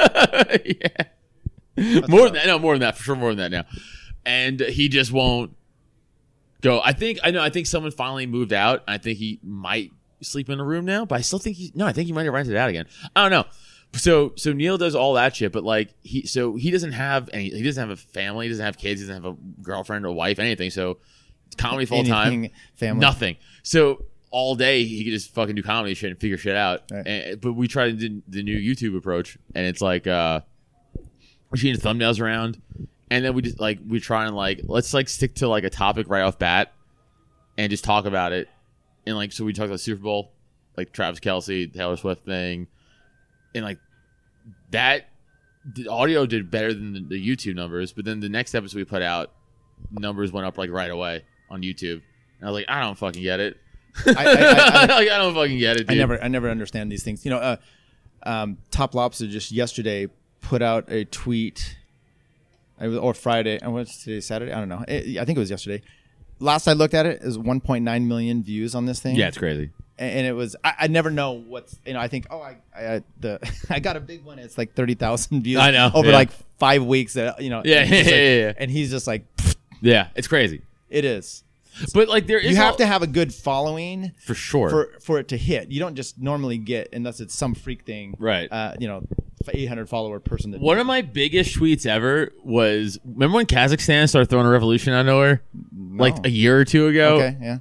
Yeah. More than that. No, more than that. For sure, more than that now. And he just won't go. I think someone finally moved out. I think he might sleep in a room now, but I still think I think he might have rented it out again. I don't know. So Neil does all that shit, but like he doesn't have a family, he doesn't have kids, he doesn't have a girlfriend or wife, anything. So it's comedy full time, family, nothing. So all day he could just fucking do comedy shit and figure shit out. Right. But we tried the new YouTube approach, and it's like we change the thumbnails around, and then we try and like let's like stick to like a topic right off bat, and just talk about it. And like so we talked about Super Bowl, like Travis Kelce, Taylor Swift thing. And like that, the audio did better than the YouTube numbers. But then the next episode we put out, numbers went up like right away on YouTube. And I was like, I don't fucking get it. I Like, I don't fucking get it, dude. I never understand these things. You know, Top Lobster just yesterday put out a tweet, or Friday. And what's today? Saturday? I don't know. I think it was yesterday. Last I looked at it, is 1.9 million views on this thing. Yeah, it's crazy. And it was, I never know what's, I think, I got a big one. It's like 30,000 views. I know, over yeah. like 5 weeks. Yeah. And he's just like, Yeah, it's crazy. it is. But like there is You have to have a good following for sure. for it to hit. You don't just normally get, unless it's some freak thing, Right. 800 follower person. That One of my biggest tweets ever was, remember when Kazakhstan started throwing a revolution out of nowhere? Like a year or two ago? Okay, yeah.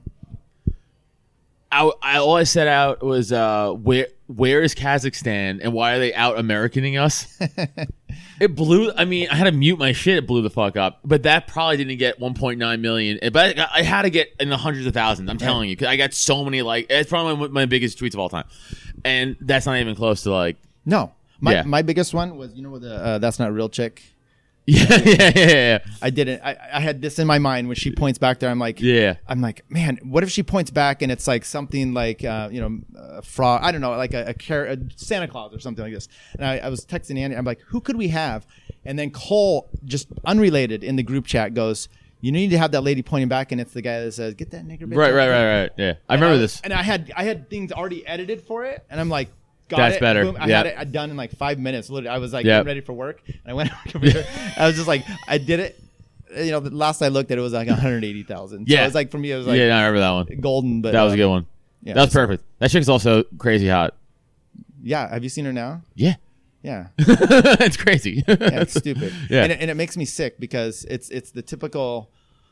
All I set out was where is Kazakhstan and why are they out Americaning us? It blew. I mean, I had to mute my shit. It blew the fuck up. But that probably didn't get 1.9 million. But I had to get in the hundreds of thousands. I'm telling you, because I got so many. Like, it's probably one of my biggest tweets of all time, and that's not even close to like. No, my biggest one was with the that's not real chick. Yeah. I didn't. I had this in my mind when she points back there. I'm like, I'm like, man, what if she points back and it's like something like, a frog? I don't know, like a Santa Claus or something like this. And I was texting Andy. I'm like, who could we have? And then Cole, just unrelated in the group chat, goes, you need to have that lady pointing back, and it's the guy that says, get that nigger bitch. Right. Yeah, I remember this. And I had things already edited for it, and I'm like, That's better. Boom. I had it done in like 5 minutes. Literally, I was like getting ready for work, and I went on my computer. I was just like, I did it. The last I looked at it was like 180,000. So it was like, for me, it was like, I remember that one. Golden, but that was a good one. Yeah, that was perfect. That chick's also crazy hot. Yeah, have you seen her now? Yeah. Yeah, it's crazy. Yeah, it's stupid. Yeah, and it makes me sick because it's the typical.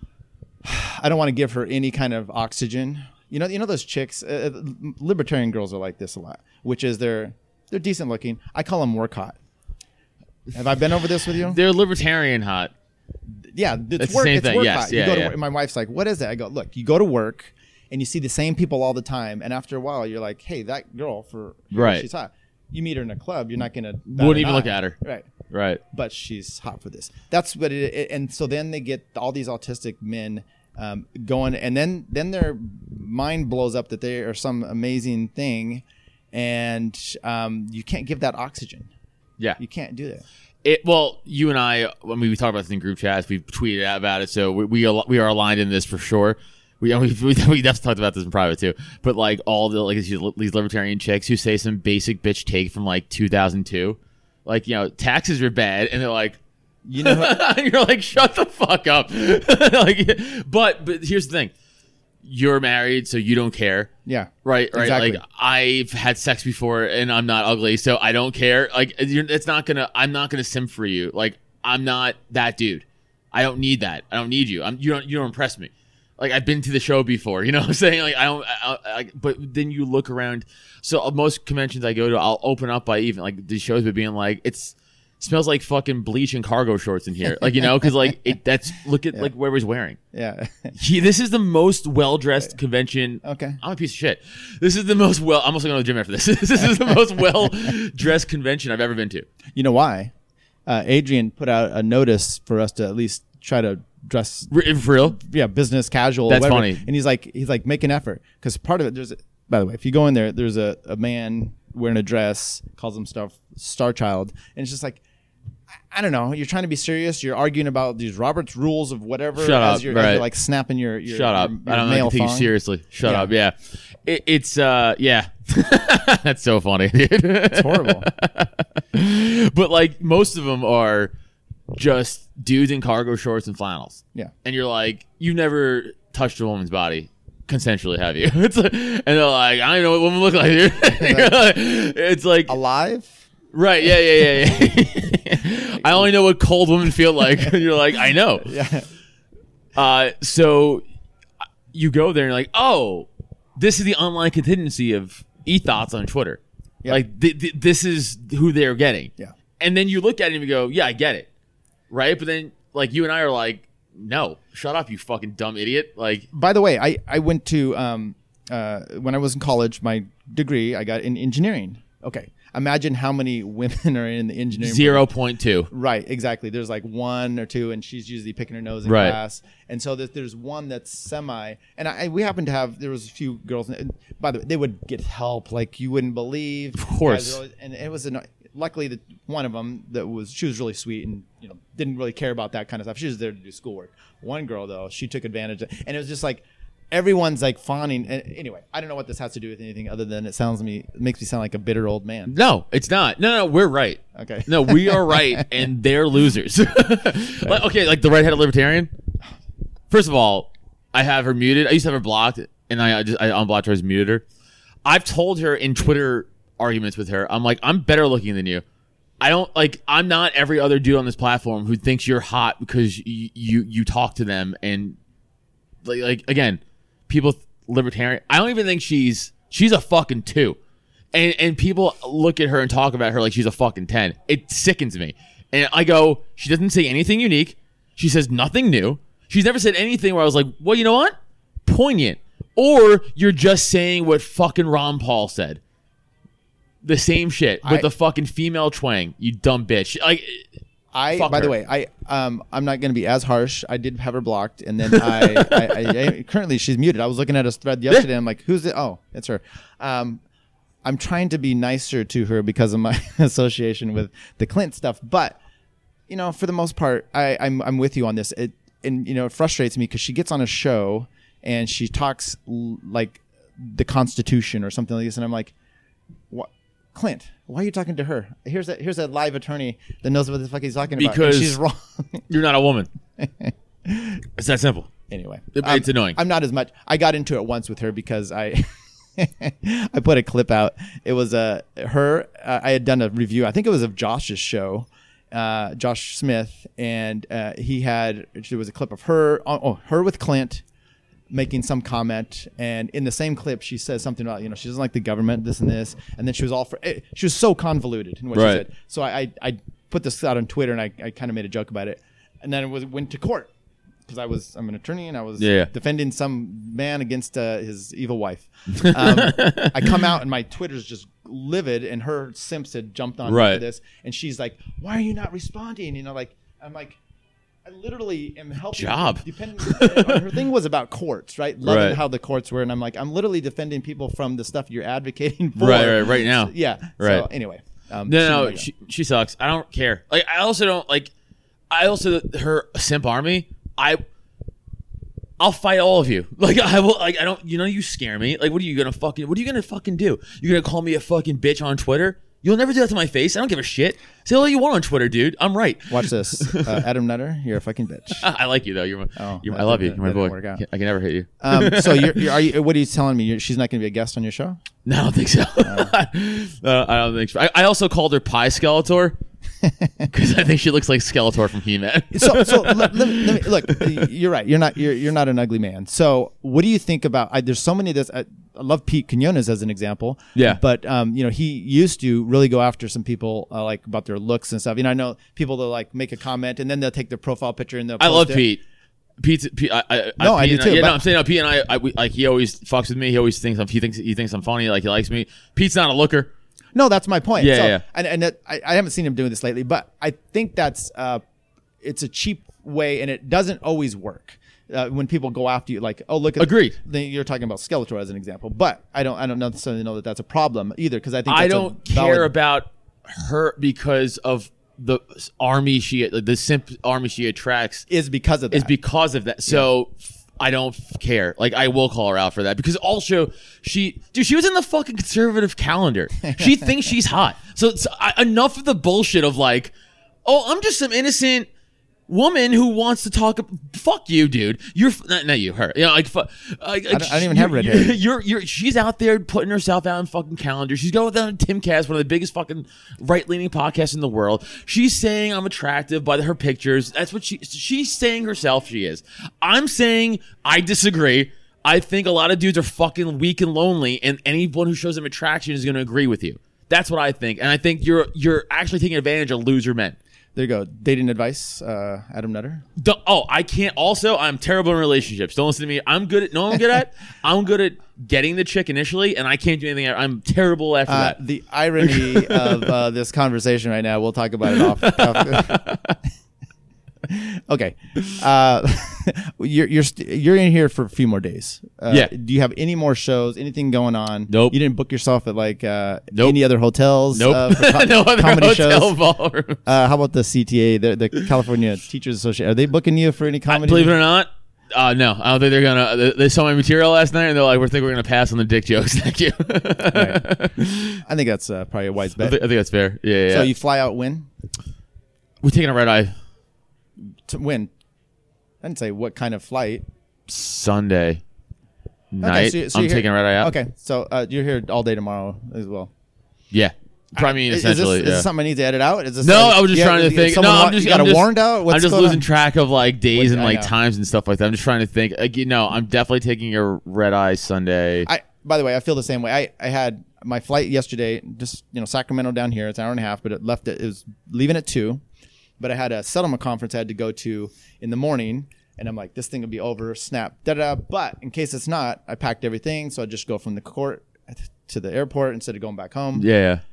I don't want to give her any kind of oxygen. You know those chicks, libertarian girls are like this a lot, which is they're decent looking. I call them work hot. Have I been over this with you? They're libertarian hot. Yeah, That's work. the same It's thing. work Yes, hot. yeah, You go to yeah. work, my wife's like, "What is that?" I go, "Look, you go to work and you see the same people all the time, and after a while, you're like, hey, that girl Right. she's hot. You meet her in a club, you're not gonna Wouldn't even look at her. right. But she's hot for this. That's what it. And so then they get all these autistic men going, and then their mind blows up that they are some amazing thing, and you can't give that oxygen. Yeah, you can't do that. Well, you and I, we talk about this in group chats. We've tweeted out about it, so we are aligned in this for sure. We definitely talked about this in private too. But like all the these libertarian chicks who say some basic bitch take from like 2002, like taxes are bad, and they're like, you're like, shut the fuck up. But here's the thing. You're married, so you don't care. Yeah. Right. Exactly. Like, I've had sex before, and I'm not ugly, so I don't care. Like, I'm not gonna simp for you. Like, I'm not that dude. I don't need that. I don't need you. You don't impress me. Like, I've been to the show before. You know what I'm saying? Like, but then you look around. So most conventions I go to, I'll open up by even like these shows by being like, it smells like fucking bleach and cargo shorts in here. Like, because like look at like where he's wearing. Yeah. This is the most well-dressed convention. Okay. I'm a piece of shit. This is the most I'm also going to the gym after this. This is the most well-dressed convention I've ever been to. You know why? Adrian put out a notice for us to at least try to dress for real. Yeah, business casual. That's whatever. funny. And he's like, make an effort, because part of it. By the way, if you go in there's a man wearing a dress, calls himself Star Child, and it's just like, I don't know. You're trying to be serious. You're arguing about these Robert's rules of whatever. Shut up. As you're Right. Snapping your Shut up. your I don't male take you thong. seriously. Shut up. Yeah. It's yeah. That's so funny, dude. It's horrible. But like most of them are just dudes in cargo shorts and flannels. Yeah. And you're like, you never touched a woman's body consensually, have you? And they're like, I don't know what women look like, dude. It's like alive. Right. Yeah. I only know what cold women feel like. And you're like, I know. Yeah. So you go there and you're like, oh, this is the online contingency of e-thoughts on Twitter. Yeah. Like this is who they're getting. Yeah. And then you look at it and you go, yeah, I get it. Right. But then like you and I are like, no, shut up, you fucking dumb idiot. Like, by the way, I went to when I was in college, my degree I got in engineering. Okay. imagine how many women are in the engineering 0.2. Right, exactly. There's like 1 or 2, and she's usually picking her nose in Right. class. And so there's one that's semi. And we happen to have, there was a few girls. And by the way, they would get help like you wouldn't believe. Of course. And it was luckily one of them she was really sweet and didn't really care about that kind of stuff. She was there to do schoolwork. One girl though, she took advantage of, and it was just like everyone's like fawning. And anyway, I don't know what this has to do with anything other than it makes me sound like a bitter old man. No, it's not. No, we're right. Okay. No, we are right, and they're losers. Like the redheaded libertarian. First of all, I have her muted. I used to have her blocked, and I unblocked her, muted her. I've told her in Twitter arguments with her, I'm like, I'm better looking than you. I'm not every other dude on this platform who thinks you're hot because you talk to them, and like again, people libertarian. I don't even think she's a fucking 2. And people look at her and talk about her like she's a fucking 10. It sickens me. And I go, she doesn't say anything unique. She says nothing new. She's never said anything where I was like, well, you know what? Poignant. Or you're just saying what fucking Ron Paul said. The same shit with the fucking female twang. You dumb bitch. Like, by the way, I'm not going to be as harsh. I did have her blocked, and then I currently she's muted. I was looking at a thread yesterday. I'm like, who's it? Oh, it's her. I'm trying to be nicer to her because of my association with the Clint stuff, but for the most part, I'm with you on this. It frustrates me because she gets on a show and she talks like the Constitution or something like this, and I'm like, what? Clint, why are you talking to her? Here's a live attorney that knows what the fuck he's talking about. Because she's wrong. You're not a woman. It's that simple. Anyway, it's annoying. I'm not as much. I got into it once with her because I put a clip out. It was her. I had done a review. I think it was of Josh's show, Josh Smith, and there was a clip of her. Her with Clint making some comment, and in the same clip she says something about she doesn't like the government, this and this, and then she was all for it. She was so convoluted in what she said. So I put this out on Twitter, and I kind of made a joke about it, and then went to court because I'm an attorney and I was defending some man against his evil wife. I come out and my Twitter's just livid, and her simps had jumped on me for this, and she's like, "Why are you not responding?" I'm like, I literally am helping. Her thing was about courts, right? Loving how the courts were, and I'm like, I'm literally defending people from the stuff you're advocating for. Right now. So, yeah. Right. So anyway, she sucks. I don't care. Like, I also don't like. Her simp army. I'll fight all of you. Like, I will. Like, I don't. You scare me. Like, what are you gonna fucking do? You're gonna call me a fucking bitch on Twitter? You'll never do that to my face. I don't give a shit. Say all you want on Twitter, dude. I'm right. Watch this. Adam Nutter, you're a fucking bitch. I like you, though. I love you. You're my boy. I can never hit you. So what are you telling me? She's not going to be a guest on your show? No, I don't think so. I don't think so. I also called her Pie Skeletor because I think she looks like Skeletor from He-Man. So let me, look, you're right. You're not an ugly man. So what do you think about? There's so many of this. I love Pete Quinones as an example. Yeah. But he used to really go after some people like about their looks and stuff. I know people that like make a comment and then they'll take their profile picture and they'll post I love it. Pete. I do too. Pete and I like, he always fucks with me. He always thinks he thinks I'm funny. Like, he likes me. Pete's not a looker. No, that's my point. Yeah. And I haven't seen him doing this lately, but I think that's it's a cheap way, and it doesn't always work. When people go after you, like, oh, look at agreed. You're talking about Skeletor as an example, but I don't necessarily know that that's a problem either, because I think I don't care about her because of the simp army she attracts is because of that. So I don't care. Like, I will call her out for that, because also she was in the fucking conservative calendar. She thinks she's hot. So enough of the bullshit of like, oh, I'm just some innocent woman who wants to talk. Fuck you, dude. You're not you, her. I don't even have red hair. She's out there putting herself out in fucking calendar. She's going on Timcast, one of the biggest fucking right-leaning podcasts in the world. She's saying I'm attractive by her pictures. That's what she's saying herself. She is. I'm saying I disagree. I think a lot of dudes are fucking weak and lonely, and anyone who shows them attraction is going to agree with you. That's what I think, and I think you're actually taking advantage of loser men. There you go. Dating advice, Adam Nutter. I can't. Also, I'm terrible in relationships. Don't listen to me. I'm good at. No, I'm good at. I'm good at getting the chick initially, and I can't do anything. I'm terrible after that. The irony of this conversation right now. We'll talk about it off. Okay, you're in here for a few more days. Yeah. Do you have any more shows? Anything going on? Nope. You didn't book yourself at like Nope. any other hotels? Nope. For No other comedy hotel shows? ballrooms. How about the CTA, the California Teachers Association? Are they booking you for any comedy? Believe it or not, no. I don't think they're gonna. They saw my material last night, and they're like, "We think we're gonna pass on the dick jokes." Thank you. Right. I think that's probably a wise I bet. think that's fair. Yeah. So you fly out when? We're taking a red eye To when? I didn't say what kind of flight. Sunday night. so I'm you're taking a red eye out. Okay, so you're here all day tomorrow as well. Yeah. Probably essentially. Is this something I need to edit out? Is this No, like, I was just trying to think. No, I'm just got a warrant out. What's I'm just going losing on? track of like days and I like know. times and stuff like that. I'm just trying to think. I'm definitely taking a red eye Sunday. By the way, I feel the same way. I had my flight yesterday, just Sacramento down here. It's an hour and a half, but it was leaving at 2. But I had a settlement conference I had to go to in the morning, and I'm like, this thing will be over, snap, da-da. But in case it's not, I packed everything, so I just go from the court to the airport instead of going back home. Yeah.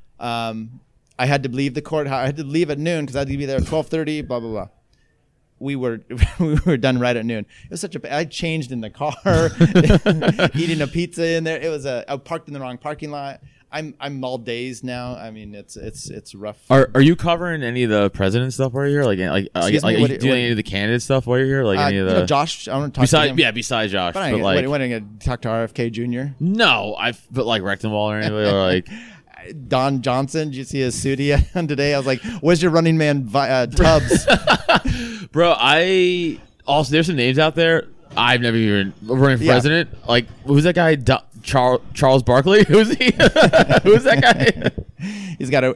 I had to leave the court. I had to leave at noon because I had to be there at 12:30. Blah blah blah. We were done right at noon. It was I changed in the car, eating a pizza in there. It was I parked in the wrong parking lot. I'm all dazed now. I mean, it's rough. Are you covering any of the president stuff while you're here? Like do any of the candidate stuff while you're here? Like any of the Josh? I want to talk to him. Besides Josh, But but like when I get to talk to RFK Jr. no, but like Rechtenwald or anybody or like. Don Johnson, did you see his suit he had on today? I was like, "Where's your running man, Tubbs?" Bro, there's some names out there I've never even running for president. Like, who's that guy? Charles Barkley? Who's he? Who's that guy? He's got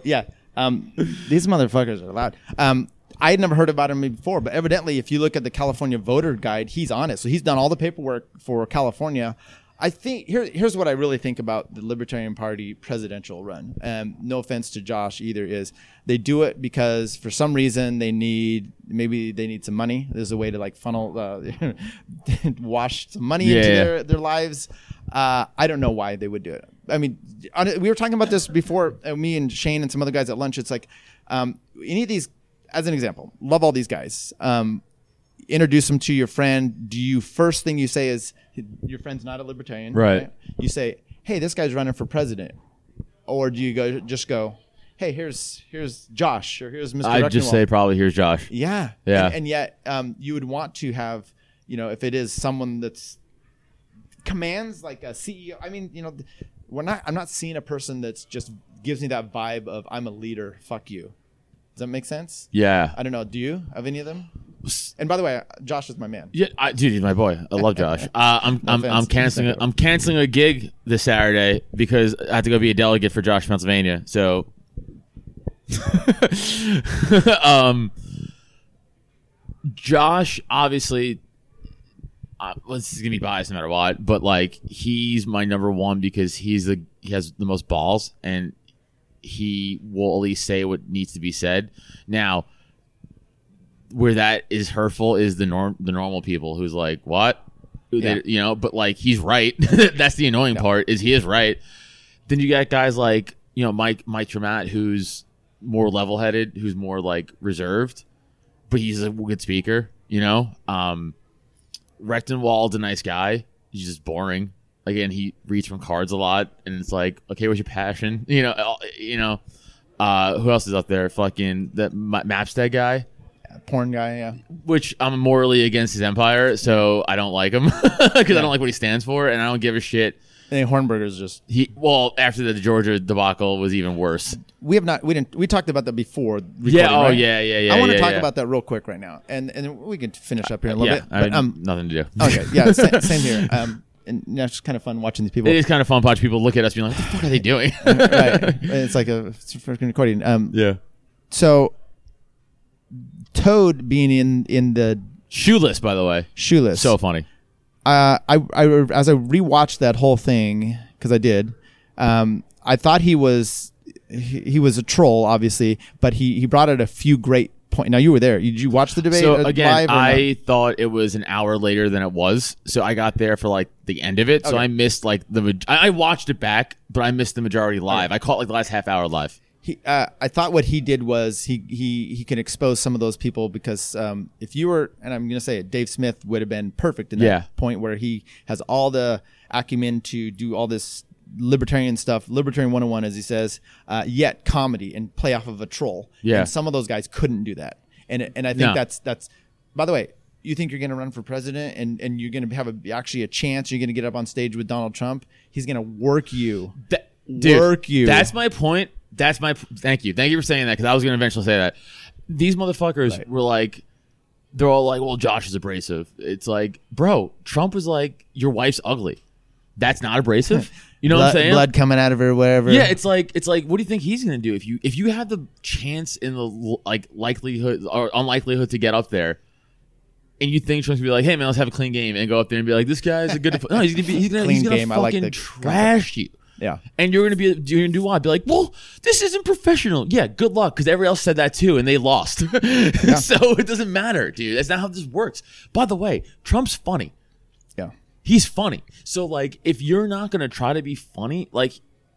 these motherfuckers are loud. I had never heard about him before, but evidently, if you look at the California voter guide, he's on it. So he's done all the paperwork for California. I think here's what I really think about the Libertarian Party presidential run. No offense to Josh either, is they do it because for some reason they need some money. There's a way to like funnel, wash some money into their lives. I don't know why they would do it. I mean, we were talking about this before, me and Shane and some other guys at lunch. It's like any of these, as an example, love all these guys. Introduce them to your friend. First thing you say is your friend's not a libertarian, right? You say, "Hey, this guy's running for president," or do you go, "Hey, here's Josh," or "Here's Mr. I'd just say probably here's Josh. Yeah. And yet you would want to have, if it is someone that's commands like a CEO. I mean, I'm not seeing a person that's just gives me that vibe of I'm a leader. Fuck you. Does that make sense? Yeah. I don't know. Do you have any of them? And by the way, Josh is my man. Yeah, dude, he's my boy. I love Josh. I'm canceling a gig this Saturday because I have to go be a delegate for Josh, Pennsylvania. So, Josh, obviously, this is gonna be biased no matter what, but like he's my number one because he has the most balls and he will at least say what needs to be said. Now, where that is hurtful is the normal people who's like, what? Yeah. But like he's right. That's the annoying part is he is right. Then you got guys like, Mike Trematt, who's more level-headed, who's more like reserved, but he's a good speaker, Rechtenwald's a nice guy. He's just boring. Again, he reads from cards a lot and it's like, okay, what's your passion? Who else is up there? Fucking that Mapstead guy. Porn guy, yeah. Which I'm morally against his empire, so I don't like him because I don't like what he stands for, and I don't give a shit. And Hornberger's just after the Georgia debacle was even worse. We talked about that before. Yeah. Oh, right? yeah. I want to talk about that real quick right now, and we can finish up here in a little bit. But, nothing to do. Okay, yeah, same here. And it's kind of fun watching these people. It is kind of fun watching people look at us being like, what the fuck are they doing? Right. It's like a freaking recording. Yeah. So Toad being in the Shoeless, by the way. Shoeless. So funny. I as I rewatched that whole thing, because I did, I thought he was a troll, obviously, but he brought out a few great point. Now you were there. Did you watch the debate? So again, live or I thought it was an hour later than it was. So I got there for like the end of it. So I missed like I watched it back, but I missed the majority live. I caught like the last half hour live. I thought what he did was he can expose some of those people because if you were, and I'm going to say it, Dave Smith would have been perfect in that point where he has all the acumen to do all this libertarian stuff, libertarian 101, as he says, yet comedy and play off of a troll. Yeah. And some of those guys couldn't do that. And I think that's, by the way, you think you're going to run for president and you're going to have actually a chance, you're going to get up on stage with Donald Trump. He's going to work you. Work you. That's my point. Thank you for saying that because I was going to eventually say that. These motherfuckers were like, they're all like, well, Josh is abrasive. It's like, bro, Trump was like, your wife's ugly. That's not abrasive. You know what I'm saying? Blood coming out of her, wherever. Yeah, it's like, what do you think he's going to do if you have the chance in the like likelihood or unlikelihood to get up there, and you think Trump's gonna be like, hey man, let's have a clean game and go up there and be like, this guy's a good. No, he's gonna fucking trash you. Yeah, and you're gonna do what? Be like, well, this isn't professional. Yeah, good luck, because everybody else said that too, and they lost. So it doesn't matter, dude. That's not how this works. By the way, Trump's funny. Yeah, he's funny. So like, if you're not gonna try to be funny, like,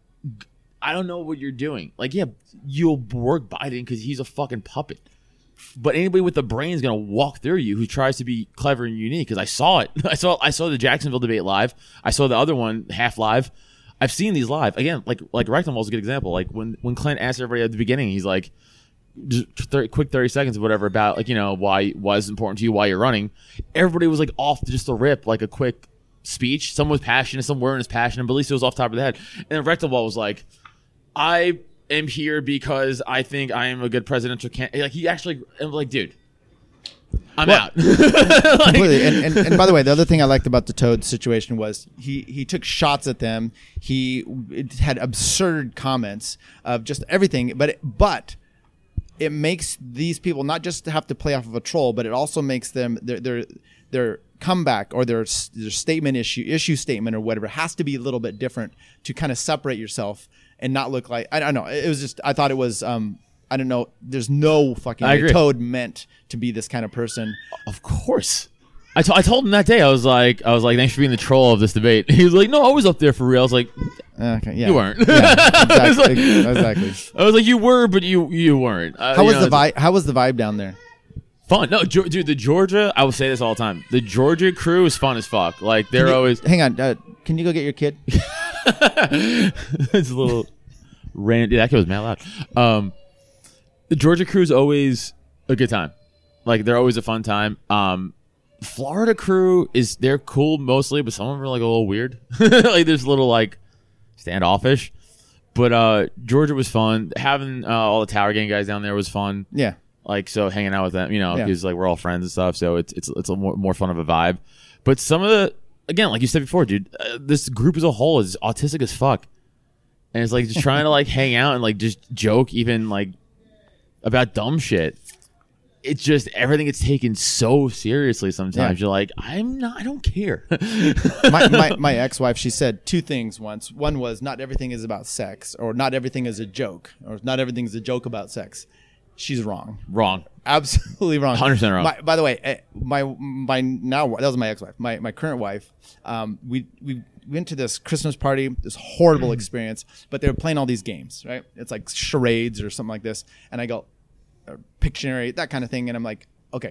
I don't know what you're doing. Like, yeah, you'll work Biden because he's a fucking puppet. But anybody with a brain is gonna walk through you who tries to be clever and unique. Because I saw it. I saw the Jacksonville debate live. I saw the other one half live. I've seen these live again. Like Rectum was a good example. Like when Clint asked everybody at the beginning, he's like, just quick 30 seconds or whatever about like, you know, why it's important to you, why you're running. Everybody was like off just the rip, like a quick speech. Some was passionate, some weren't as passionate, but at least it was off the top of the head. And then Rectum was like, I am here because I think I am a good presidential candidate. Like he actually, I'm like, dude, I'm out. Completely. And by the way, the other thing I liked about the Toad situation was he took shots at them. He had absurd comments of just everything, but it makes these people not just have to play off of a troll, but it also makes them their comeback or their statement issue statement or whatever has to be a little bit different to kind of separate yourself and not look like, I don't know. It was just, I thought it was, I don't know. There's no fucking way Toad meant to be this kind of person. Of course. I told him that day, I was like, thanks for being the troll of this debate. He was like, no, I was up there for real. I was like, okay, yeah. You weren't. Yeah, exactly. Exactly. I was like, you were, but you weren't. How was the vibe? How was the vibe down there? Fun. No, dude, the Georgia, I will say this all the time. The Georgia crew is fun as fuck. Like, they're always... Hang on. Can you go get your kid? It's a little... Randy, that kid was mad loud. The Georgia crew is always a good time. Like, they're always a fun time. Florida crew they're cool mostly, but some of them are like a little weird. Like, there's a little like standoffish. But Georgia was fun. Having all the Tower Gang guys down there was fun. Yeah. Like, so hanging out with them, you know, because like we're all friends and stuff. So it's a more fun of a vibe. But some of the, again, like you said before, dude, this group as a whole is autistic as fuck. And it's like just trying to like hang out and like just joke even like about dumb shit. It's just everything gets taken so seriously sometimes. You're like, I don't care. my ex-wife, she said two things once. One was not everything is about sex, or not everything is a joke, or not everything is a joke about sex. She's wrong. Wrong. Absolutely wrong. 100% wrong. By the way, my now that was my ex-wife. My current wife. We went to this Christmas party, this horrible experience, but they were playing all these games, right? It's like charades or something like this, and I go, Pictionary, that kind of thing, and I'm like, okay,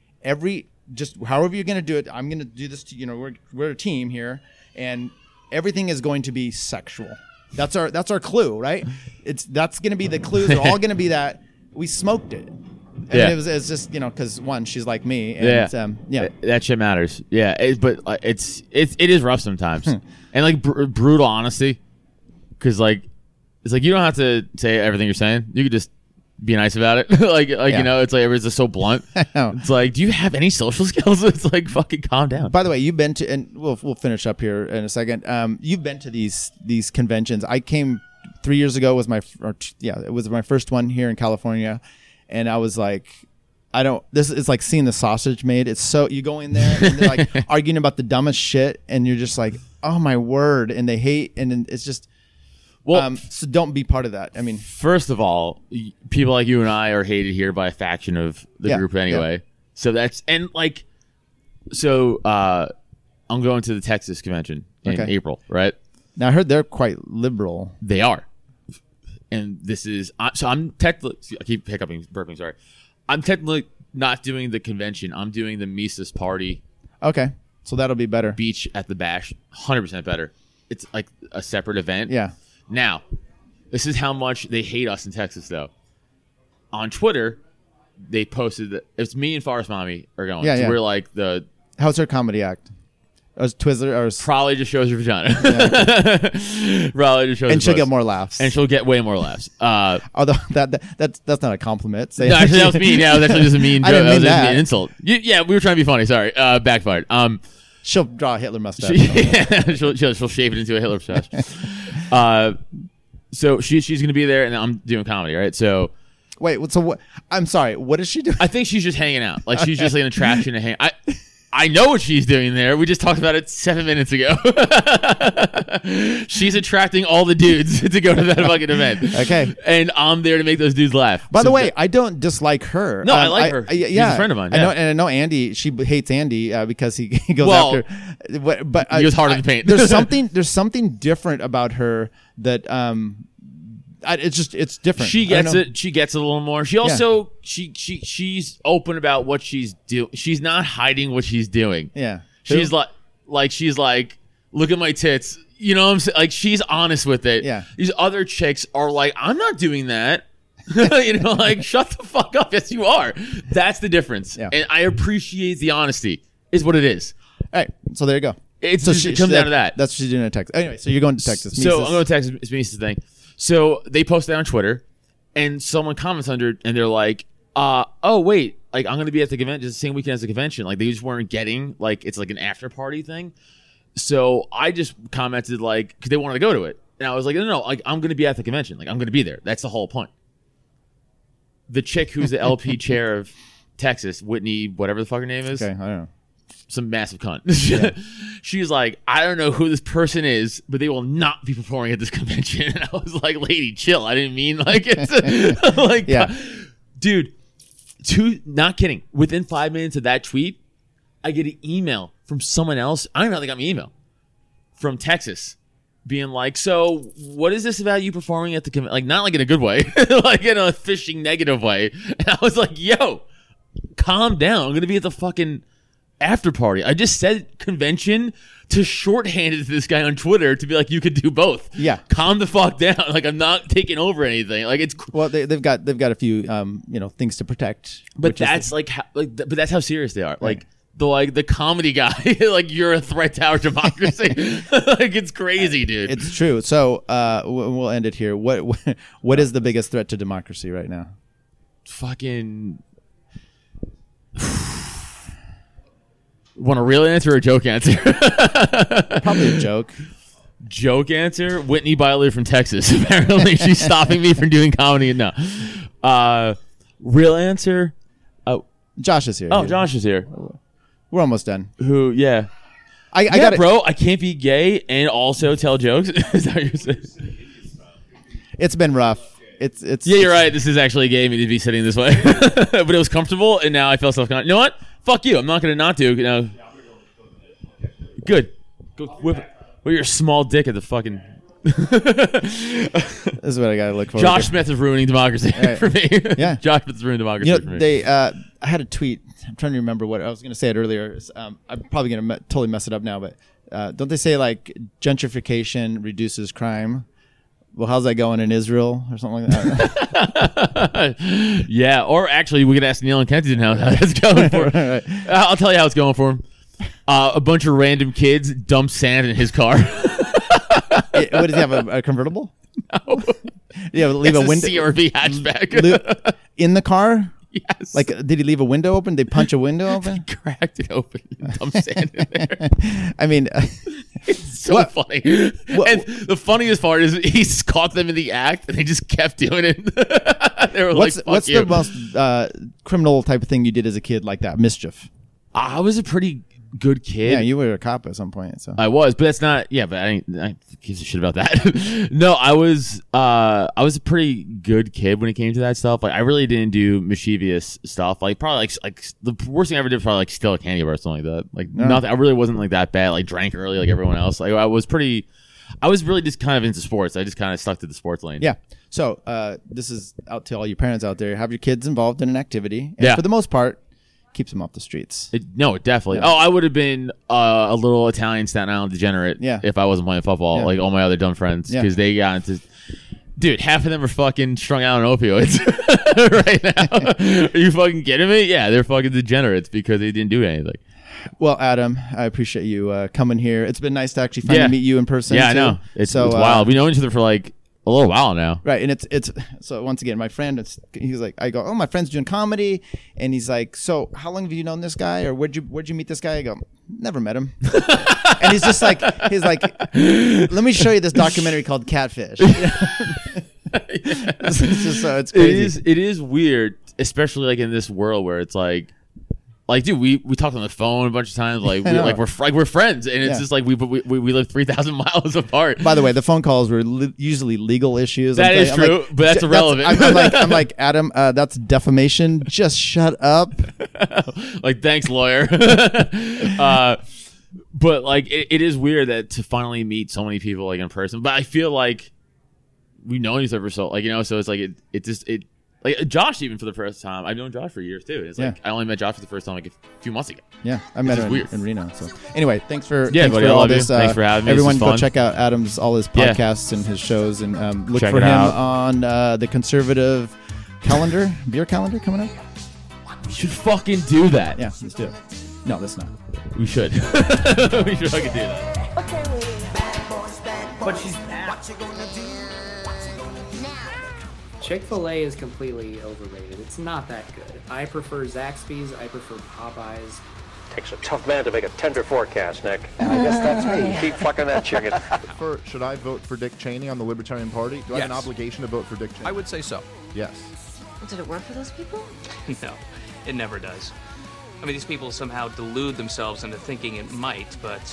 just however you're gonna do it, I'm gonna do this. We're a team here, and everything is going to be sexual. That's our clue, right? That's gonna be the clues. They're all gonna be that. We smoked it. And it's just, because one, she's like me. And, that shit matters. Yeah, but it is rough sometimes, and like brutal honesty, because like it's like you don't have to say everything you're saying. You could just be nice about it. like it's like everyone's just so blunt. It's like, do you have any social skills? It's like, fucking calm down. By the way, you've been to, and we'll finish up here in a second. You've been to these conventions. I came 3 years ago. It was my first one here in California, and I was like, this is like seeing the sausage made. It's so, you go in there and they're like arguing about the dumbest shit, and you're just like, oh my word, and they hate, and it's just. Well, so don't be part of that. I mean, first of all, people like you and I are hated here by a faction of the group anyway. Yeah. So that's I'm going to the Texas convention in April, right? Now I heard they're quite liberal. They are, and this is so I'm technically. I keep hiccuping, burping. Sorry, I'm technically not doing the convention. I'm doing the Mises party. Okay, so that'll be better. Beach at the Bash, 100% better. It's like a separate event. Yeah. Now, this is how much they hate us in Texas, though. On Twitter, they posted that it's me and Forrest Mommy are going. Yeah, so we're like the. How's her comedy act? Twizzler or probably just shows her vagina. Yeah. Probably just shows. And she'll get more laughs. And she'll get way more laughs. Although that's not a compliment. No, actually, that was mean. Yeah, that was actually just a mean joke. I didn't mean that was that. An insult. Yeah, we were trying to be funny. Sorry, backfired. She'll draw a Hitler mustache. She'll shape it into a Hitler mustache. So she's going to be there, and I'm doing comedy, right? So wait, so what? I'm sorry. What is she doing? I think she's just hanging out. Like she's just like an attraction to hang. I know what she's doing there. We just talked about it 7 minutes ago. She's attracting all the dudes to go to that fucking event. Okay. And I'm there to make those dudes laugh. By the way, I don't dislike her. No, I like her. She's a friend of mine. Yeah. I know Andy. She hates Andy because he goes after. But he goes hard in the paint. There's something different about her that it's different. She gets it. She gets it a little more. She also she's open about what she's doing. She's not hiding what she's doing. Yeah. She's she's like, look at my tits. You know what I'm saying? Like she's honest with it. Yeah. These other chicks are like, I'm not doing that. You know, like shut the fuck up. Yes, you are. That's the difference. Yeah. And I appreciate the honesty. Is what it is. All right. So there you go. It comes down to that. That's what she's doing in Texas. Anyway, so you're going to Texas. So I'm going to Texas. It's Mises thing. So they posted that on Twitter, and someone comments under it, and they're like, oh, wait, like I'm going to be at the convention, just the same weekend as the convention. Like they just weren't getting, like it's like an after party thing. So I just commented like, because they wanted to go to it. And I was like, no, like I'm going to be at the convention. Like I'm going to be there. That's the whole point. The chick who's the LP chair of Texas, Whitney, whatever the fuck her name is. Okay, I don't know. Some massive cunt. Yeah. She's like, I don't know who this person is, but they will not be performing at this convention. And I was like, lady, chill. I didn't mean like it's like, yeah. Dude, not kidding. Within 5 minutes of that tweet, I get an email from someone else. I don't know how they got me email from Texas being like, so what is this about you performing at the convention? Like, not like in a good way, like in a fishing negative way. And I was like, yo, calm down. I'm going to be at the fucking after party. I just said convention to shorthand it to this guy on Twitter to be like, you could do both. Yeah, calm the fuck down. Like I'm not taking over anything. Like it's well, they've got a few things to protect. But that's but that's how serious they are. Right. Like the comedy guy, like you're a threat to our democracy. Like it's crazy, dude. It's true. So we'll end it here. What is the biggest threat to democracy right now? Fucking. Want a real answer or a joke answer? Probably a joke. Joke answer? Whitney Byler from Texas. Apparently, she's stopping me from doing comedy. No. Real answer? Josh is here. Oh, Josh is here. We're almost done. Who? Yeah. I got it, bro. I can't be gay and also tell jokes. Is that what you're saying? It's been rough. It's. Yeah, you're right. This is actually gay me to be sitting this way, but it was comfortable, and now I feel self-conscious. You know what? Fuck you. I'm not going to not do. Good. Go whip your small dick at the fucking. This is what I got to look for. Josh Smith is ruining democracy for me. Yeah. Josh Smith is ruining democracy for me. I had a tweet. I'm trying to remember what I was going to say it earlier. I'm probably going to totally mess it up now, but don't they say like gentrification reduces crime? Well, how's that going in Israel or something like that? Yeah, or actually, we could ask Neil and Kensington how that's going for him. Right. I'll tell you how it's going for him. A bunch of random kids dump sand in his car. What does he have? A convertible? No. Yeah, leave a window. CRV hatchback in the car. Yes. Like, did he leave a window open? Did they punch a window open? He cracked it open and dumped sand in there. I mean, it's so funny. And the funniest part is he caught them in the act and they just kept doing it. They were what's you. the most criminal type of thing you did as a kid like that? Mischief. I was a pretty good kid. Yeah, you were a cop at some point. So I was, but that's not. Yeah, but I give a shit about that. No, I was a pretty good kid when it came to that stuff. Like, I really didn't do mischievous stuff. Like, probably like the worst thing I ever did was probably like steal a candy bar or something like that. Like, nothing. I really wasn't like that bad. Like, drank early like everyone else. Like, I was really just kind of into sports. I just kind of stuck to the sports lane. yeah. So this is out to all you parents out there. Have your kids involved in an activity. And for the most part, keeps them off the streets. No, definitely. Yeah. Oh, I would have been a little Italian Staten Island degenerate if I wasn't playing football, like all my other dumb friends, because they got into. Dude, half of them are fucking strung out on opioids right now. Are you fucking kidding me? Yeah, they're fucking degenerates because they didn't do anything. Well, Adam, I appreciate you coming here. It's been nice to actually finally meet you in person. Yeah, too. I know. It's wild. We know each other for like a little while now. Right. And it's so once again, my friend, he's like, I go, oh, my friend's doing comedy. And he's like, so how long have you known this guy? Or where'd you meet this guy? I go, never met him. And he's like, let me show you this documentary called Catfish. It's just, it's crazy. It is weird, especially like in this world where it's like, dude, we talked on the phone a bunch of times. Like, we're friends, and it's just like we live 3,000 miles apart. By the way, the phone calls were usually legal issues. That is true, but that's irrelevant. I'm like, Adam, that's defamation. Just shut up. Like, thanks, lawyer. But like, it is weird that to finally meet so many people like in person. But I feel like we've known each other so so it's like it. Like Josh, even for the first time, I've known Josh for years too. It's like I only met Josh for the first time like a few months ago. Yeah, I met him in Reno. So anyway, thanks for all this. Thanks for having me. Everyone, go check out all his podcasts and his shows, and look for him on the Conservative calendar, beer calendar coming up. We should fucking do that. Yeah, let's do it. No, that's not. We should. We should fucking do that. But she's back. Chick-fil-A is completely overrated. It's not that good. I prefer Zaxby's. I prefer Popeyes. Takes a tough man to make a tender forecast, Nick. And I guess that's me. Keep fucking that chicken. Should I vote for Dick Cheney on the Libertarian Party? Do I have an obligation to vote for Dick Cheney? I would say so. Yes. Did it work for those people? No, it never does. I mean, these people somehow delude themselves into thinking it might, but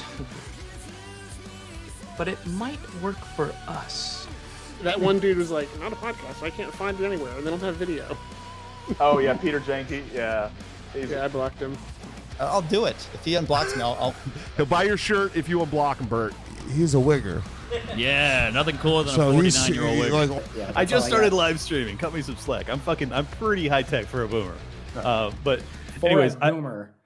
it might work for us. That one dude was like, not a podcast, I can't find it anywhere, and they don't have video. Oh, yeah, Peter Janke, yeah. Yeah, I blocked him. I'll do it. If he unblocks me, He'll buy your shirt if you unblock him, Bert. He's a wigger. Yeah, nothing cooler than a 49-year-old wigger. I just started live streaming. Cut me some slack. I'm pretty high tech for a boomer. But anyways, boomer.